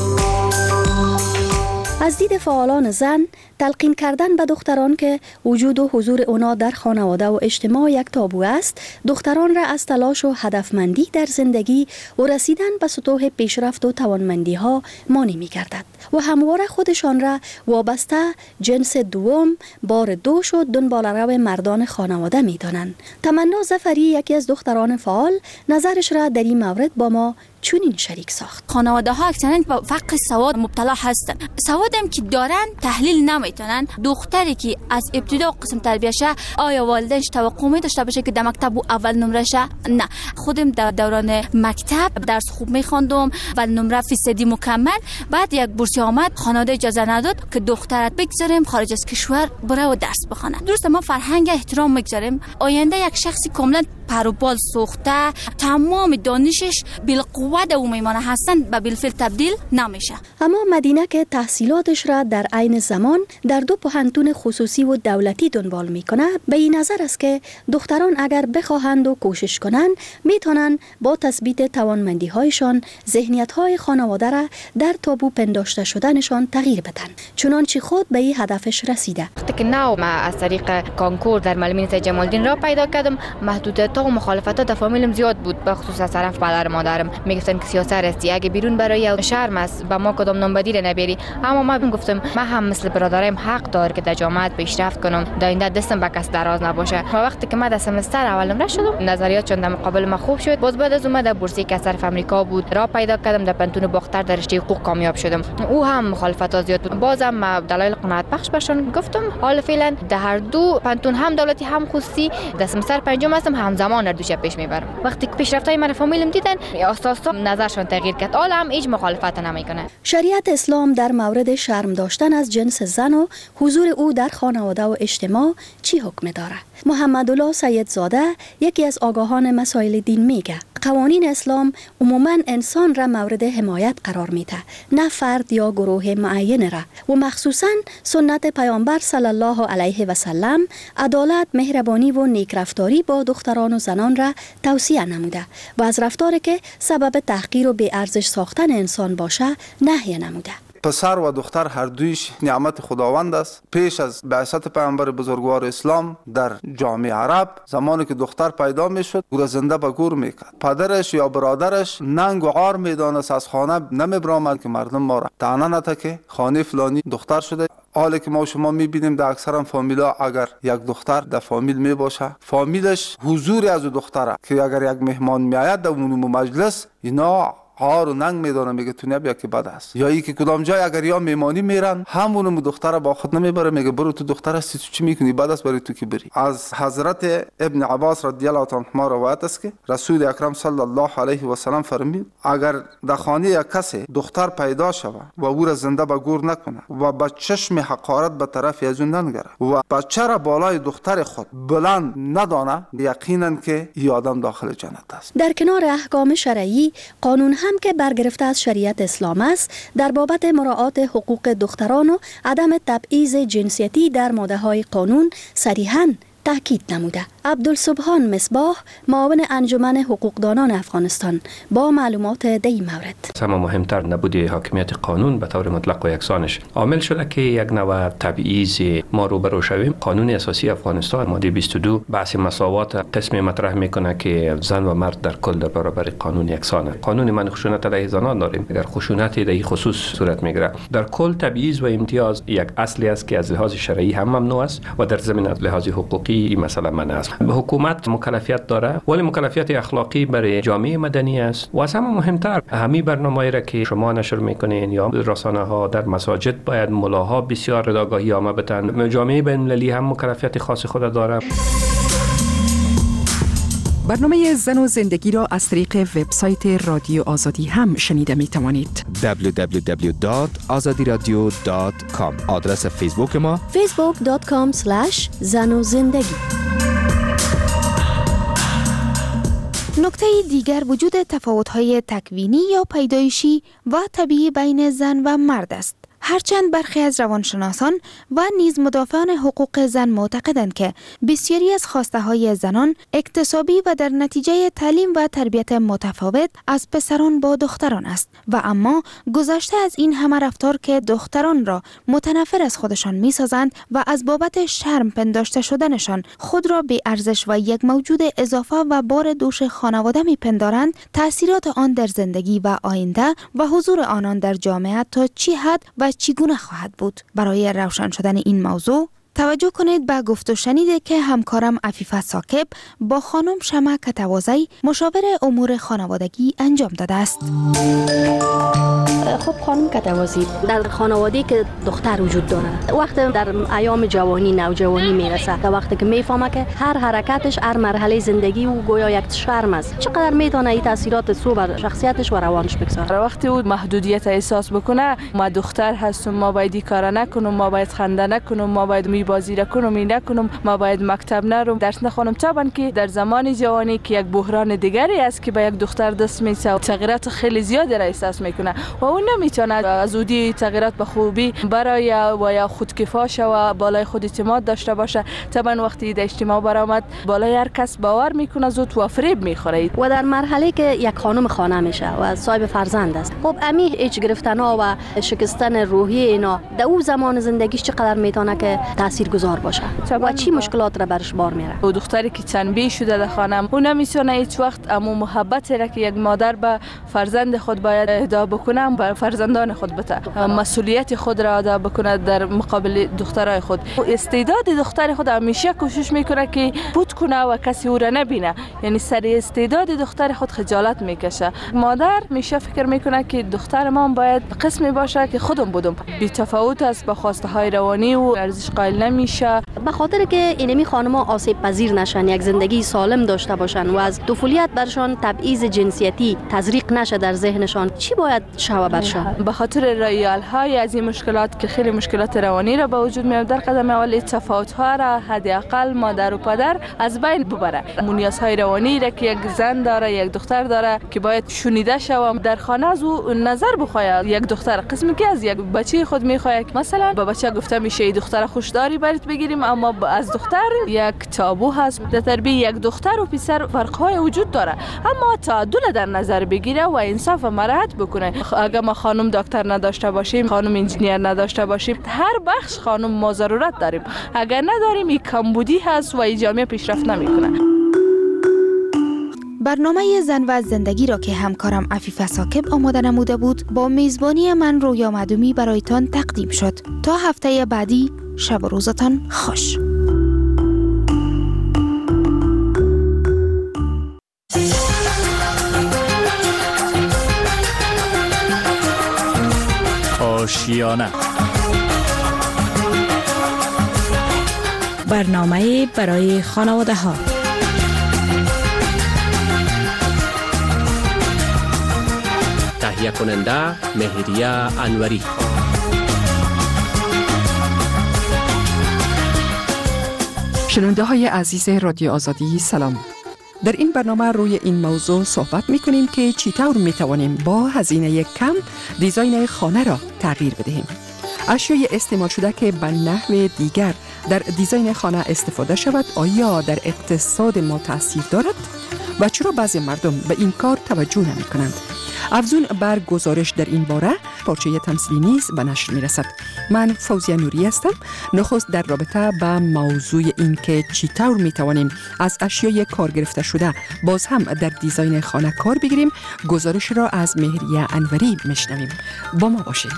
از دید فعالان زن، تلقین کردن به دختران که وجود و حضور اونا در خانواده و اجتماع یک تابو است، دختران را از تلاش و هدفمندی در زندگی و رسیدن به سطوح پیشرفت و توانمندی ها مانع می کردد و همواره خودشان را وابسته جنس دوم، بار دوش و دنباله‌رو مردان خانواده می دانند. تمنا ظفری یکی از دختران فعال نظرش را در این مورد با ما چونین شریک ساخت. خانواده ها اکثرا با فقر سواد مبتلا هستند. سواد هم که دارن تحلیل نمیتونن. دختری که از ابتدا قسم تربیه شه، آیا والدینش توقع می داشته باشه که در مکتب اول نمره شه؟ نه. خودم در دوران مکتب درس خوب میخواندم و نمره فیصدی مکمل. بعد یک بورسیه آمد، خانواده اجازه نداد که دخترت بگذاریم خارج از کشور بره و درس بخونه. درسته ما فرهنگ احترام میگذاریم. آینده یک شخصی کاملا پر و بال سوخته، تمام دانشش بالقوه او میمانه هستن به بالفعل تبدیل نمیشه. اما مدینه که تحصیلاتش را در عین زمان در دو پوهنتون خصوصی و دولتی دنبال میکنه، به این نظر است که دختران اگر بخواهند و کوشش کنند میتونن با تثبیت توانمندی هایشان ذهنیت های خانواده را در تابو پنداشته شدنشان تغییر بدن، چنانچه خود به این هدفش رسیده. وقتی که نو ما از طریق کانکور در معلمینت جمالدین را پیدا کردم، محدودیت و مخالفت در فامیلم زیاد بود، به خصوص از طرف پدر مادرم. میگفتن که سیاست هستی، اگه بیرون برای شرم است با ما کدام نامبدی را نبری. اما ما گفتم من هم مثل برادرایم حق داره که در جامعه پیشرفت کنم، در آینده دستم به کس دراز نباشه. و وقتی که من در سمستر اول نمره شدم، نظریاتشون در مقابل ما خوب شد. باز بعد از اون در بورسیه که از طرف آمریکا بود را پیدا کردم، در پنتون باختر در رشته حقوق کامیاب شدم. او هم مخالفت زیاد بود. بازم ما دلایل قناعت بخش برشون گفتم. حالا فعلا در هر دو پنتون هم دولتی هم خصوصی در سمستر پنجم هستم، همزمان در دوش پیش میبرم. وقتی که پیشرفتای من فامیلم دیدن، اساسا نظرشون تغییر کرد. حالا هم هیچ مخالفت نمیکنه. شریعت اسلام در مورد شرم داشتن از جنس زن و حضور او در خانواده و اجتماع چی حکم داره؟ محمد الله سیدزاده یکی از آگاهان مسائل دین میگه قوانین اسلام عموما انسان را مورد حمایت قرار میده، نه فرد یا گروه معین را. و مخصوصا سنت پیامبر صلی الله علیه و سلم عدالت، مهربانی و نیکرفتاری با دختران و زنان را توصیه نموده و از رفتاری که سبب تحقیر و بی ارزش ساختن انسان باشه نهی نموده. پسر و دختر هر دویش نعمت خداوند است. پیش از بعثت پیامبر بزرگوار اسلام در جامعه عرب، زمانی که دختر پیدا می شد او را زنده به گور می کرد. پدرش یا برادرش ننگ و عار می دانست، از خانه نمی برآمد که مردم ما را طعنه نده که خانه فلانی دختر شده. حالی که ما شما می بینیم در اکثر فامیلا اگر یک دختر در فامیل می باشه، فامیلش حضور از دختره که اگر یک مهمان می آید در اون مجلس اینا هار و ننگ میدانه، میگه تو نبیا که بد است. یا ای که کدام جای اگر یا میمانی میرن همون دختر با خود نمیبره، میگه برو تو دختر هستی، تو چی میکنی، بد است برای تو که بری. از حضرت ابن عباس رضی الله عنهما روایت است که رسول اکرم صلی الله علیه و سلم فرمود اگر در خانه یک کسی دختر پیدا شود و او را زنده به گور نکنه و با چشم حقارت به طرف از اون ننگره و بچه را بالای دختر خود بلند ندانه، یقینا که این آدم داخل جنت است. در کنار احکام شرعی، قانون هم که برگرفته از شریعت اسلام است در بابت مراعات حقوق دختران و عدم تبعیض جنسیتی در ماده‌های قانون صریحاً تاکید نموده. عبدالسبحان مصباح، معاون انجمن حقوقدانان افغانستان، با معلومات در این مورد. اما مهمتر نبود حاکمیت قانون به طور مطلق و یکسانش عامل شده که یک نوع تبعیض ما روبرو شویم. قانون اساسی افغانستان ماده بیست و دو بحث مساوات قسم مطرح میکنه که زن و مرد در کل در برابر قانون یکسانه. قانون من خشونت علیه زنان داریم، اگر خشونت در این خصوص صورت میگیره در کل تبعیض و امتیاز یک اصلی است که از لحاظ شرعی هم ممنوع است و در ضمن از لحاظ حقوقی این مسئله منع است. حکومت مکلفیت داره ولی مکلفیت اخلاقی برای جامعه مدنی است. و از همه مهمتر همین برنامه‌ای را که شما نشر میکنین یا رسانه ها در مساجد باید ملاها بسیار آگاهی عامه بدن. جامعه بین‌المللی هم مکلفیت خاص خود داره. برنامه زن و زندگی را از طریق وبسایت رادیو آزادی هم شنیده می توانید. دبلیو دبلیو دبلیو دات آزادی رادیو دات کام. آدرس فیسبوک ما فیسبوک دات کام اسلش زن و زندگی. نکته دیگر وجود تفاوت‌های تکوینی یا پیدایشی و طبیعی بین زن و مرد است. هرچند برخی از روانشناسان و نیز مدافعان حقوق زن معتقدند که بسیاری از خواسته‌های زنان اکتسابی و در نتیجه تعلیم و تربیت متفاوت از پسران با دختران است و اما گذشته از این همه رفتار که دختران را متنفر از خودشان می‌سازند و از بابت شرم پنداشته شدنشان خود را بی ارزش و یک موجود اضافه و بار دوش خانواده می‌پندارند، تأثیرات آن در زندگی و آینده و حضور آنان در جامعه تا چی حد و چگونه خواهد بود؟ برای روشن شدن این موضوع توجه کنید به گفت و شنیده که همکارم عفیفه ثاقب با خانم شمع کتوازی مشاور امور خانوادگی انجام داده است. خب خانم کتوازی، در خانواده‌ای که دختر وجود داره وقت در ایام جوانی نوجوانی میرسه تا وقتی که میفهمه که هر حرکتش هر مرحله زندگی او گویا یک شرم است، چقدر میتونه این تاثیرات سو بر شخصیتش و روانش بگذاره؟ وقتی او محدودیت احساس بکنه، ما دختر هستم، ما باید این کارا نکنم، ما باید خنده نکنم، ما باید می بازی نکنم، این نکنم، ما باید مکتب نرم، درس نخونم، طبعا که در زمان جوانی که یک بحران دیگری است که به یک دختر دست میسه، تغییرات خیلی زیادی را احساس میکنه و اون نمیتونه از اودی تغییرات به خوبی برای و یا خودکفا شوه، بالای خود اعتماد داشته باشه. طبعا وقتی در اجتماع برآمد بالای هر کس باور میکنه زود و فریب میخوره و در مرحله که یک خانم خانه میشه و صاحب فرزند است، خب امی ایج گرفتنا و شکستن روحی اینا در اون زمان زندگیش چقدر میتونه که تاثیرگذار باشه و چی مشکلات را برش بار میاره؟ و دختری که تنبیه شده در خانه اون نمیتونه هیچ وقت امو محبت را که یک مادر به فرزند خود باید اهدا بکنه به فرزندان خود بده، مسئولیت خود را ادا بکنه در مقابل دخترای خود. استعداد دختر خود همیشه کوشش میکنه که پوت کنه و کسی او را نبینه، یعنی سر استعداد دختر خود خجالت میکشه. مادر میشه فکر میکنه که دختر ما باید قسمی باشه که خودم بودم، بی تفاوت است با خواسته های روانی و ارزش قائل نمیشه. به خاطر که اینمی خانم‌ها آسیب پذیر نشن، یک زندگی سالم داشته باشن و از طفولیت برشان تبعیض جنسیتی تزریق نشه در ذهنشان، چی باید شوه شما؟ به خاطر ریال های از این مشکلات که خیلی مشکلات روانی را به وجود میاد، در قدم اول تفاوت ها را حداقل مادر و پدر از بین ببره. نیازهای روانی را که یک زن داره، یک دختر داره که باید شنیده شود، در خانه از او نظر بخواد. یک دختر قسمی که از یک بچه خود میخواد، مثلا به بچه گفته میشه ای دختر خوشداری برات بگیریم، اما از دختر یک تابو هست. در تربیت یک دختر و پسر فرق‌های وجود داره، اما تعادل در نظر بگیره و انصاف و مراعات بکنه. اگر ما خانم دکتر نداشته باشیم، خانم انجینیر نداشته باشیم، هر بخش خانم ما ضرورت داریم. اگر نداریم این کمبودی هست و این جامعه پیشرفت نمیکنه. برنامه زن و زندگی را که همکارم عفیفه ثاقب آماده نموده بود با میزبانی من رویا مدومی برایتان تقدیم شد. تا هفته بعدی شب و روزتان خوش. آشیانه برنامه برای خانواده ها. تهیه کننده مهریه انوری. شنونده های عزیز رادیو آزادی سلام. در این برنامه روی این موضوع صحبت می کنیم که چطور می توانیم با هزینه کم دیزاین خانه را تغییر بدهیم. اشیای استعمال شده که به نحو دیگر در دیزاین خانه استفاده شود آیا در اقتصاد ما تأثیر دارد؟ و چرا بعضی مردم به این کار توجه نمی کنند؟ افزون بر گزارش در این باره پارچه تمثیلی نیز به نشر می رسد. من فوزیه نوری هستم. نخست در رابطه به موضوع این که چطور می توانیم از اشیای کار گرفته شده باز هم در دیزاین خانه کار بگیریم، گزارش را از مهریه انوری میشنویم. با ما باشید.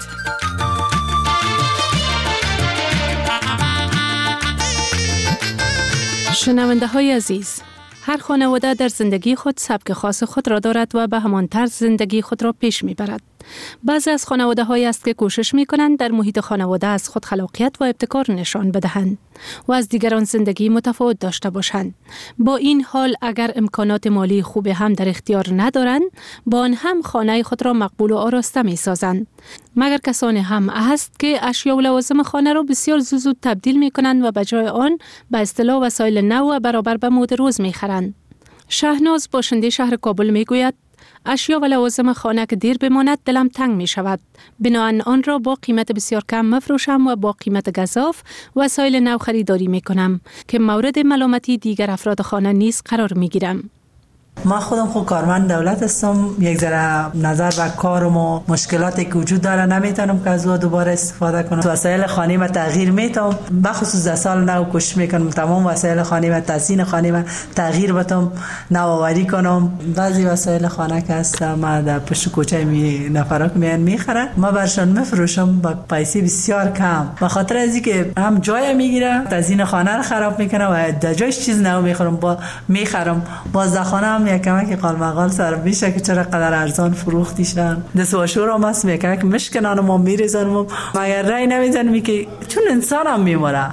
شنونده های عزیز، هر خانواده در زندگی خود سبک خاص خود را دارد و به همان طرز زندگی خود را پیش می برد. بعضی از خانواده هایی است که کوشش می کنند در محیط خانواده از خود خلاقیت و ابتکار نشان بدهند و از دیگران زندگی متفاوت داشته باشند. با این حال اگر امکانات مالی خوب هم در اختیار ندارند، با آن هم خانه خود را مقبول و آراسته می سازند. مگر کسانی هم هست که اشیا و لوازم خانه را بسیار زود تبدیل می کنند و به جای آن به اصطلاح وسایل نو و برابر به مد روز می خرند. شهناز باشنده شهر کابل می گوید اشیا و لوازم خانه که دیر بماند دلم تنگ می شود. بنابراین آن را با قیمت بسیار کم مفروشم و با قیمت گزاف وسایل نو خریداری می کنم که مورد ملامتی دیگر افراد خانه نیز قرار می گیرم. ما خودم خود کارمند دولت هستم، یک ذره نظر به کارم و مشکلاتی که وجود داره نمیتونم که از او دوباره استفاده کنم. وسایل خانه ما تغییر میتم، بخصوص در سال نو کوشش میکنم تمام وسایل خانه ما، تزیین خانه ما تغییر بدم، نوآوری کنم. بعضی وسایل خانه که هست ما در پشت کوچه می نفرات میان میخرن، ما برشان میفروشم با پیسه بسیار کم، به خاطر از اینکه هم جای میگیره، تزیین خانه رو خراب میکنه و در جایش چیز نو میخرم با میخرم باز در خانه یک کمک قال مقال سر میشه که چرا قدر ارزان فروختیشن. دستواشور هم هست میکنه مشکنان ما میریزن، مگر رای نمیزنمی که چون انسان هم میموره.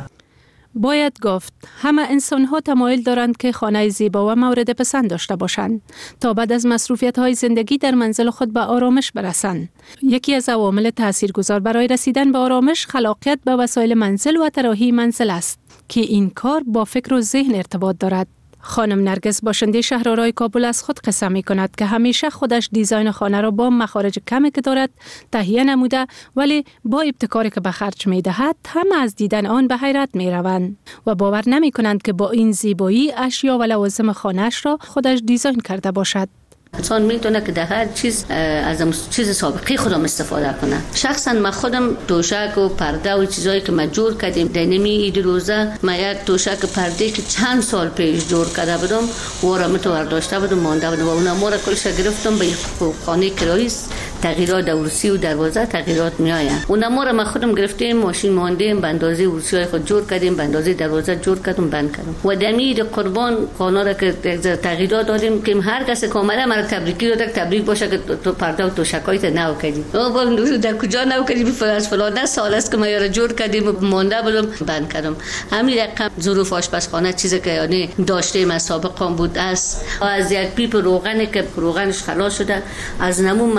باید گفت همه انسان ها تمایل دارند که خانه زیبا و مورد پسند داشته باشند تا بعد از مصروفیت های زندگی در منزل خود به آرامش برسند. یکی از عوامل تاثیرگذار برای رسیدن به آرامش خلاقیت به وسایل منزل و طراحی منزل است که این کار با فکر و ذهن ارتباط دارد. خانم نرگس باشنده شهرآرای کابل از خود قصه می کند که همیشه خودش دیزاین خانه را با مخارج کمی که دارد تهیه نموده، ولی با ابتکاری که به خرج می دهد همه از دیدن آن به حیرت می روند و باور نمی کنند که با این زیبایی اشیا و لوازم خانه‌اش را خودش دیزاین کرده باشد. انسان میتونه که در هر چیز از چیز سابقه خودم استفاده کنه. شخصا من خودم توشک و پرده و چیزایی که ما جور کردیم در نمی اید روزه، ما یک توشک پرده که چند سال پیش جور کرده بودم و را متور داشته بودم مانده بودم و اونم ما را کلش گرفتم به خانه کرایی، تغییرات در ورسی و دروازه تغییرات میآید. اونم ما را ما خودم گرفتیم، ماشین ماندیم، به اندازه ورسیای خود جور کردیم، به اندازه دروازه جور کردم، بند کردم و دمید قربان خانه را که تغییرات دادیم که هر کس کاملا تبریکی رو tak تبریک باشه که تو پرده و توشکایت نو کردی. او با در کجا نو کردی؟ از فلان سال است که ما یارو جور کردیم مونده بودم بند کردم. همین رقم ظروف آشپزخانه چیزی که یعنی داشتیم از سابقا بود است. از یک پیپ روغنی که روغنش خلاص شده از نمو ما گرفت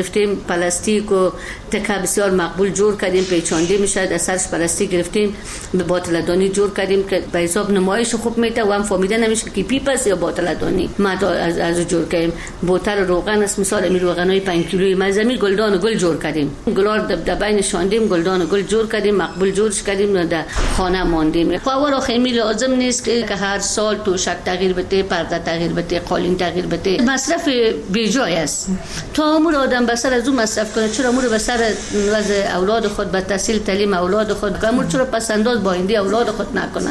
گرفتیم، پلاستیک و تکه بسیار مقبول جور کردیم، پیچانده میشه، از سرش پلاستیک گرفتیم، به باتلدانی جور کردیم که به حساب نمایش خوب میته و هم فهمیده نمیشه که پیپ است یا باتلدانی. ما از از جور کردیم. بوتل روغن است، مثال امیر روغنای پنج کیلویی مزمی گلدان و گل جور کردیم. گلار دبدبه نشاندیم، گلدان و گل جور کردیم، مقبول جورش کردیم، در خانه ماندیم. خواهر خیلی لازم نیست که هر سال توشک تغییر بده، پرده تغییر بده، قالین تغییر بده. مصرف بیجای است. تا امور آدم بسر از اون مصرف کنه، چرا امور بسر وضع اولاد خود، به تحصیل تعلیم اولاد خود، امور چرا پس انداز با آینده اولاد خود نکنه.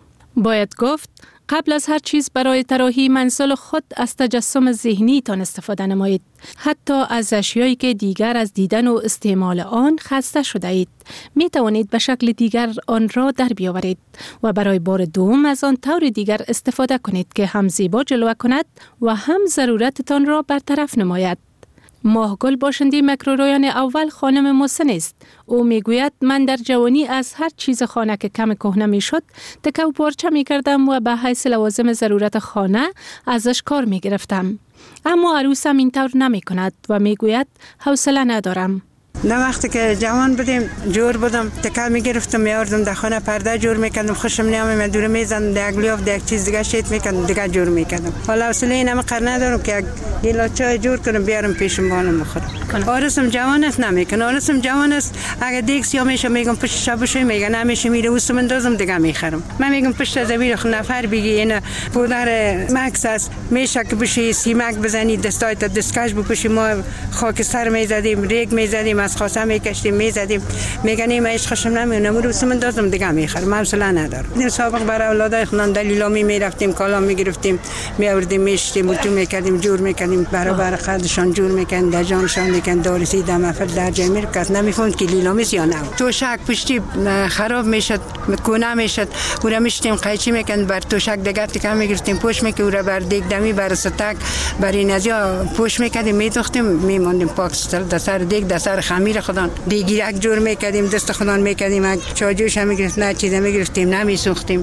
باید گفت قبل از هر چیز برای طراحی منزل خود از تجسم ذهنی تان استفاده نمایید. حتی از اشیایی که دیگر از دیدن و استعمال آن خسته شده اید، می توانید به شکل دیگر آن را در بیاورید و برای بار دوم از آن طور دیگر استفاده کنید که هم زیبا جلوه کند و هم ضرورتتان را برطرف نماید. ماهگل باشنده مکرورویان اول خانم محسن است. او میگوید من در جوانی از هر چیز خانه که کم کهنه میشد تکه و پارچه میکردم و به حیث لوازم ضرورت خانه ازش کار میگرفتم. اما عروسم این طور نمی کند و میگوید حوصله ندارم. نه وقتی که جوان بودیم جور بودم، تکه میگرفتم میاردم در خانه، پرده جور میکردم، خوشم نیامد دور میزدم، در گلیاف در یک چیز دیگه شیت میکردم، دیگه جور میکردم. حالا حوصله اینم قر ندارم که گیلاس چای جور کنم بیارم پیشم بانم بخورم. آرزوم جوان است نمیکنه، آرزوم جوان است. اگه دیگه سیا میشه میگم پشت شب بشه، میگه نمیشه میره وسم اندازم دیگه میخرم. من میگم پشت زمین خود نفر بگی اینا پودر مکس است، میشه که بشه سیمک بزنی دستای تا دستکش بپوشی، ما خاکستر میزدیم، ریگ میزدیم، از خاصه میکشتیم میزدیم، میگن این عشق خشم نمیونه، مرو وسم اندازم دیگه میخرم. حوصله ندارم. این سابق برای اولادای خونم دلیلامی میرفتیم، کالا میگرفتیم، میآوردیم میشتیم، تو میکردیم، جور میکردیم، برابر خدشان جور میکردیم، در جانشان میکردیم، دارسی دم افل در جای میرفت، کس نمیفهمد که لیلامی یا نه. توشک پشتی خراب میشد، کونه میشد، او را میشتیم قیچی میکردیم، بر توشک دیگه تکه میگرفتیم، پوش میکردیم، او را بر دیگ دمی بر ستک بر این ازیا پوش میکردیم، میدوختیم، میموندیم پاک در سر دیگ، در سر خمیر خودان دیگیرک جور میکردیم، دست خودان میکردیم، چاجوش هم میگرفت، نه چیزا میگرفتیم، نمیسوختیم.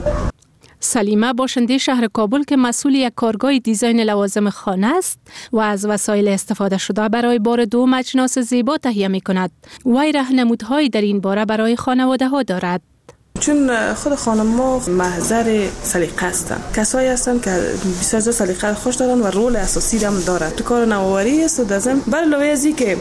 سلیمه باشنده شهر کابل که مسئول یک کارگاه دیزاین لوازم خانه است و از وسایل استفاده شده برای بار دوم اجناس زیبا تهیه می کند. وی راهنمودهایی در این باره برای خانواده ها دارد. چون خود خانم ما محضر سلیقه هستن، کسایی هستن که بسیار زیاد سلیقه خوش دارن و رول اساسی هم دارن تو کار نوآوری است. و دزم بر علاوه از اینکه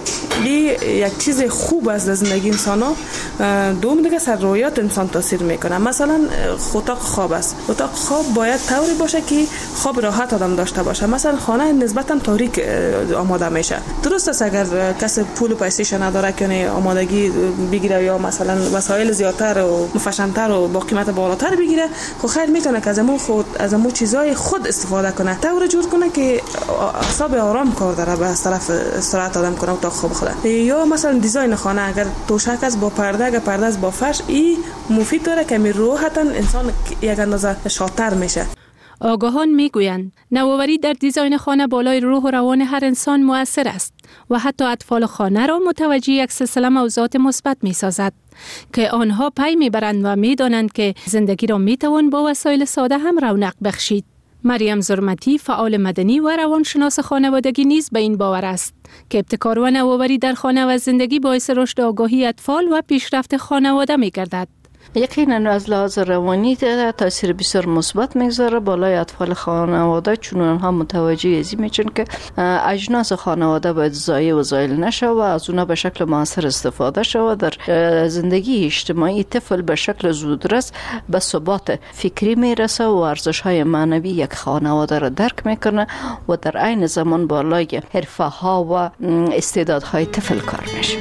یک چیز خوب است در زندگی انسان ها، دوم دیگه سر رویات انسان تاثیر میکنه. مثلا اتاق خواب است، اتاق خواب باید طوری باشه که خواب راحت آدم داشته باشه. مثلا خانه نسبتا تاریک آماده میشه، درست است اگر کسی پول و پیسش نداره که آمادگی بگیره یا مثلا وسایل زیادتر و مفشن‌تر و با قیمت بالاتر بگیره، خب خیر میتونه که از امو خود از امو چیزای خود استفاده کنه، طور جور کنه که اعصاب آرام کار داره به طرف استراحت آدم کنه اتاق خواب خود. یا مثلا دیزاین خانه اگر توشک است با پرده، اگر پرده است با فرش، این مفید داره که می روحتا انسان یک اندازه شادتر میشه. آگاهان میگویند نوآوری در دیزاین خانه بالای روح و روان هر انسان مؤثر است و حتی اطفال خانه را متوجه یک سلسله موضوعات مثبت میسازد که آنها پی میبرند و میدانند که زندگی را میتوان با وسایل ساده هم رونق بخشید. مریم زرمتی فعال مدنی و روانشناس خانوادگی نیز به این باور است که ابتکار و نوآوری در خانه و زندگی باعث رشد آگاهی اطفال و پیشرفت خانواده میگردد. یقینا از لحاظ روانی تاثیر بسیار مثبت میگذاره بالای اطفال خانواده، چون آنها متوجه ازی میشن که اجناس خانواده باید ضایع و زایل نشه و از اونها به شکل موثر استفاده شود. در زندگی اجتماعی طفل به شکل زودرس به ثبات فکری میرسه و ارزش های معنوی یک خانواده را درک میکنه و در عین زمان بالای حرفه ها و استعدادهای طفل کار میشه.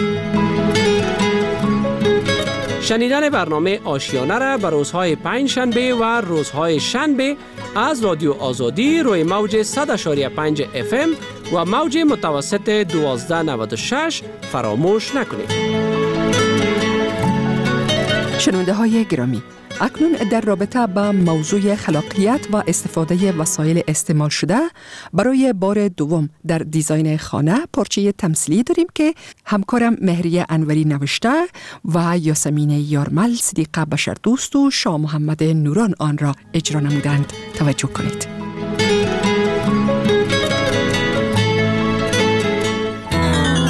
شنیدن برنامه آشیانه را به روزهای پنج شنبه و روزهای شنبه از رادیو آزادی روی موج صد و پنج اف ام و موج متوسط دوازده نود و شش فراموش نکنید. شنونده های گرامی، اکنون در رابطه با موضوع خلاقیت و استفاده وسایل استعمال شده برای بار دوم در دیزاین خانه پارچه تمثیلی داریم که همکارم مهریه انوری نوشته و یاسمین یارمل، صدیقه بشردوست و شاه محمد نوران آن را اجرا نمودند. توجه کنید.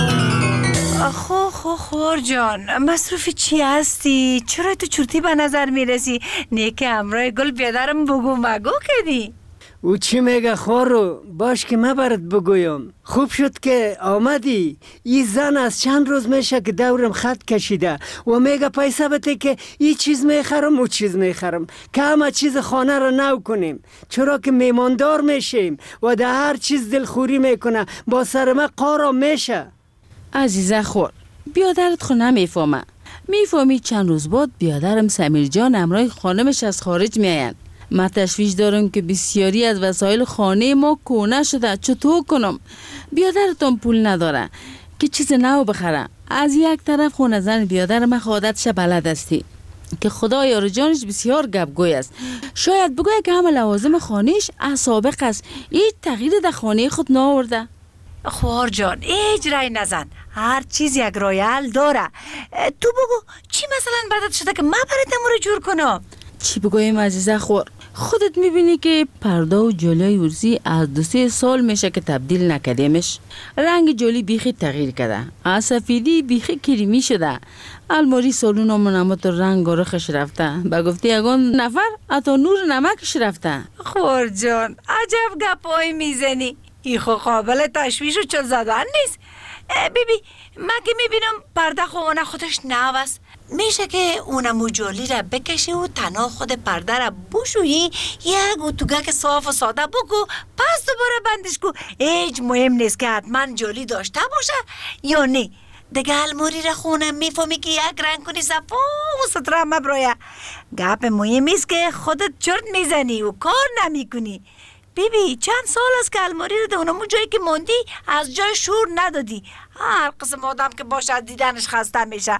خور جان، مصروف چی هستی؟ چرا تو چرتی به نظر میرسی؟ نیکه همراه گل بیادرم بگو مگو کردی؟ او چی میگه خورو؟ باش که من برات بگویم. خوب شد که آمدی. این زن از چند روز میشه که دورم خط کشیده و میگه پیسه بده که این چیز میخرم او چیز میخرم که همه چیز خانه را نو کنیم، چرا که میماندار میشیم و در هر چیز دلخوری میکنه، با سر ما قارا میشه. عزیزه خور، بیادرت خو نمیفهمه. میفهمی چند روز بعد بیادرم سمیر جان امرای خانمش از خارج میاین. من تشویش دارم که بسیاری از وسایل خانه ما کهنه شده. چطور کنم؟ بیادرتون پول نداره که چیز نو بخره. از یک طرف خونه زن بیادر من عادتش بلد استی که خدا یار جانش بسیار گپگوی است. شاید بگوید که همه لوازم خانهش از سابق است، هیچ تغییر در خانه خود نآورده. خوار جان هیچ رای نزن، هر چیز یک رای حل داره. تو بگو چی مثلا بدت شده که من برات امور جور کنم؟ چی بگویم عزیزه خور؟ خودت میبینی که پرده و جلوی ورزی از دو سه سال میشه که تبدیل نکردیمش. رنگ جلی بیخی تغییر کرده، از سفیدی بیخی کریمی شده. الماری سالون و منامت رنگ و رخش رفته، با گفتی یگان نفر اتا نور نمکش رفته. خور جان عجب گپایی میزنی، ای خو قابل تشویش و چل زدن نیست. بیبی من که میبینم پرده خوانه خودش نو است، میشه که اونمو جالی را بکشی و تنها خود پرده را بشویی، یک اتوگک صاف و ساده بگو پس دوباره بندش کو. هیچ مهم نیست که حتما جالی داشته باشه یا نه. دیگه الماری را خونه میفهمی که یک رنگ کنی صفا و ستره مبرایه. گپ مهم است که خودت چرت میزنی و کار نمیکنی. بیبی چند سال است که الماری رو ده اونمو جایی که موندی از جای شور ندادی. هر قسم آدم که باشه دیدنش خسته میشه.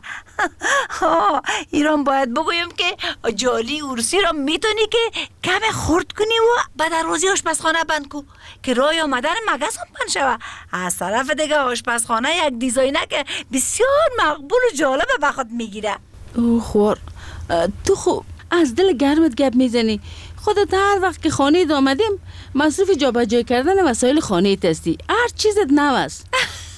ایران باید بگویم که جالی ارسی را میتونی که کم خورد کنی و به دروازه آشپزخانه بند کو که رای آمدن مگس هم بند شوه. از طرف دیگه آشپزخانه یک دیزاینه که بسیار مقبول و جالب به خود میگیره. او خور، تو خوب از دل گرمت گپ میزنی. خودت هر وقت که خانه آمدیم مصروف جابجایی کردن وسایل خانه تستی، هر چیزت نو است.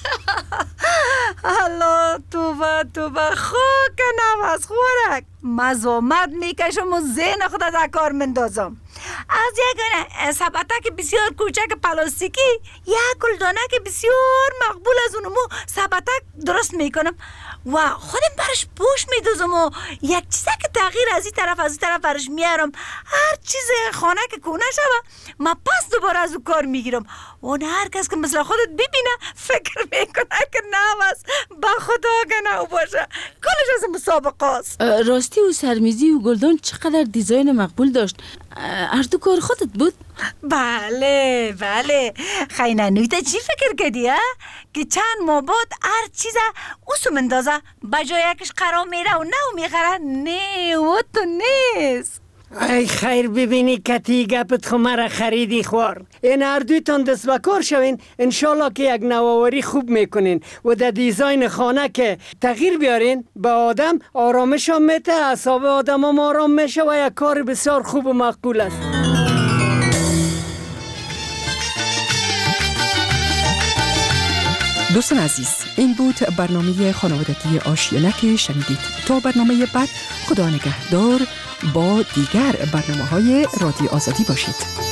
الله توبه توبه خاک نو است خورک. مزامت میکشم و ذهن خودت از کار مندازم. از یک سبتک بسیار کوچک پلاستیکی یک گلدانه که بسیار مقبول از اونمو سبتک درست میکنم و خودم برش پوش میدوزم و یک چیزه که تغییر از این طرف از این طرف برش میارم. هر چیز خانه که کونه شوه من پس دوباره از اون کار میگیرم. اون هر کس که مثل خودت ببینه فکر میکنه که نو است، با خدا که نو باشه. کلش از مسابقه است. راستی و سرمیزی و گلدان چقدر دیزاین مقبول داشت. هر دو کار خودت بود؟ بله بله. خیلی نویت چی فکر کردی ها؟ که چند ماه بعد هر چیزه اوسو مندازه بجای یکش قرار میره و نو میخره. نه و تو نیست. ای خیر ببینی کتی گپت خو مرا خریدی خوار. این هر دویتان دست بکار شوین، انشالله که یک نوآوری خوب میکنین و در دیزاین خانه که تغییر بیارین به آدم آرامش هم میته، اعصاب آدم هم آرام میشه و یک کار بسیار خوب و مقبول است. دوستان عزیز، این بود برنامه خانوادگی آشیانه که شنیدید. تا برنامه بعد خدا نگهدار، با دیگر برنامه های رادیو آزادی باشید.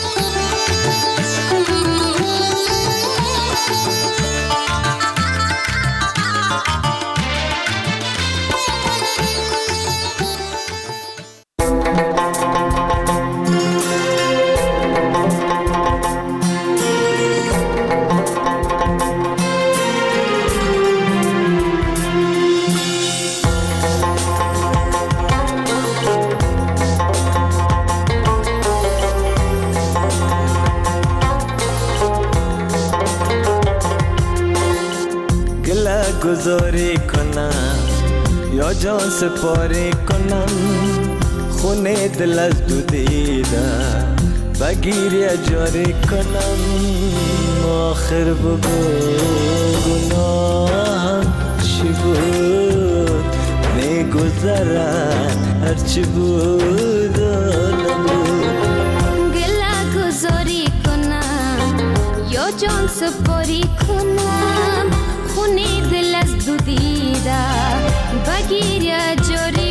گذاری کنم یا جان سپاری کنم، خونه دل از دو دیده بگیری جاری کنم. آخر بگو گناهم چی بود، میگذرد هرچی بود و نبود. گله گذاری کنم یا جان سپاری کنم، خونه دل از زودیده بگیر یا جوری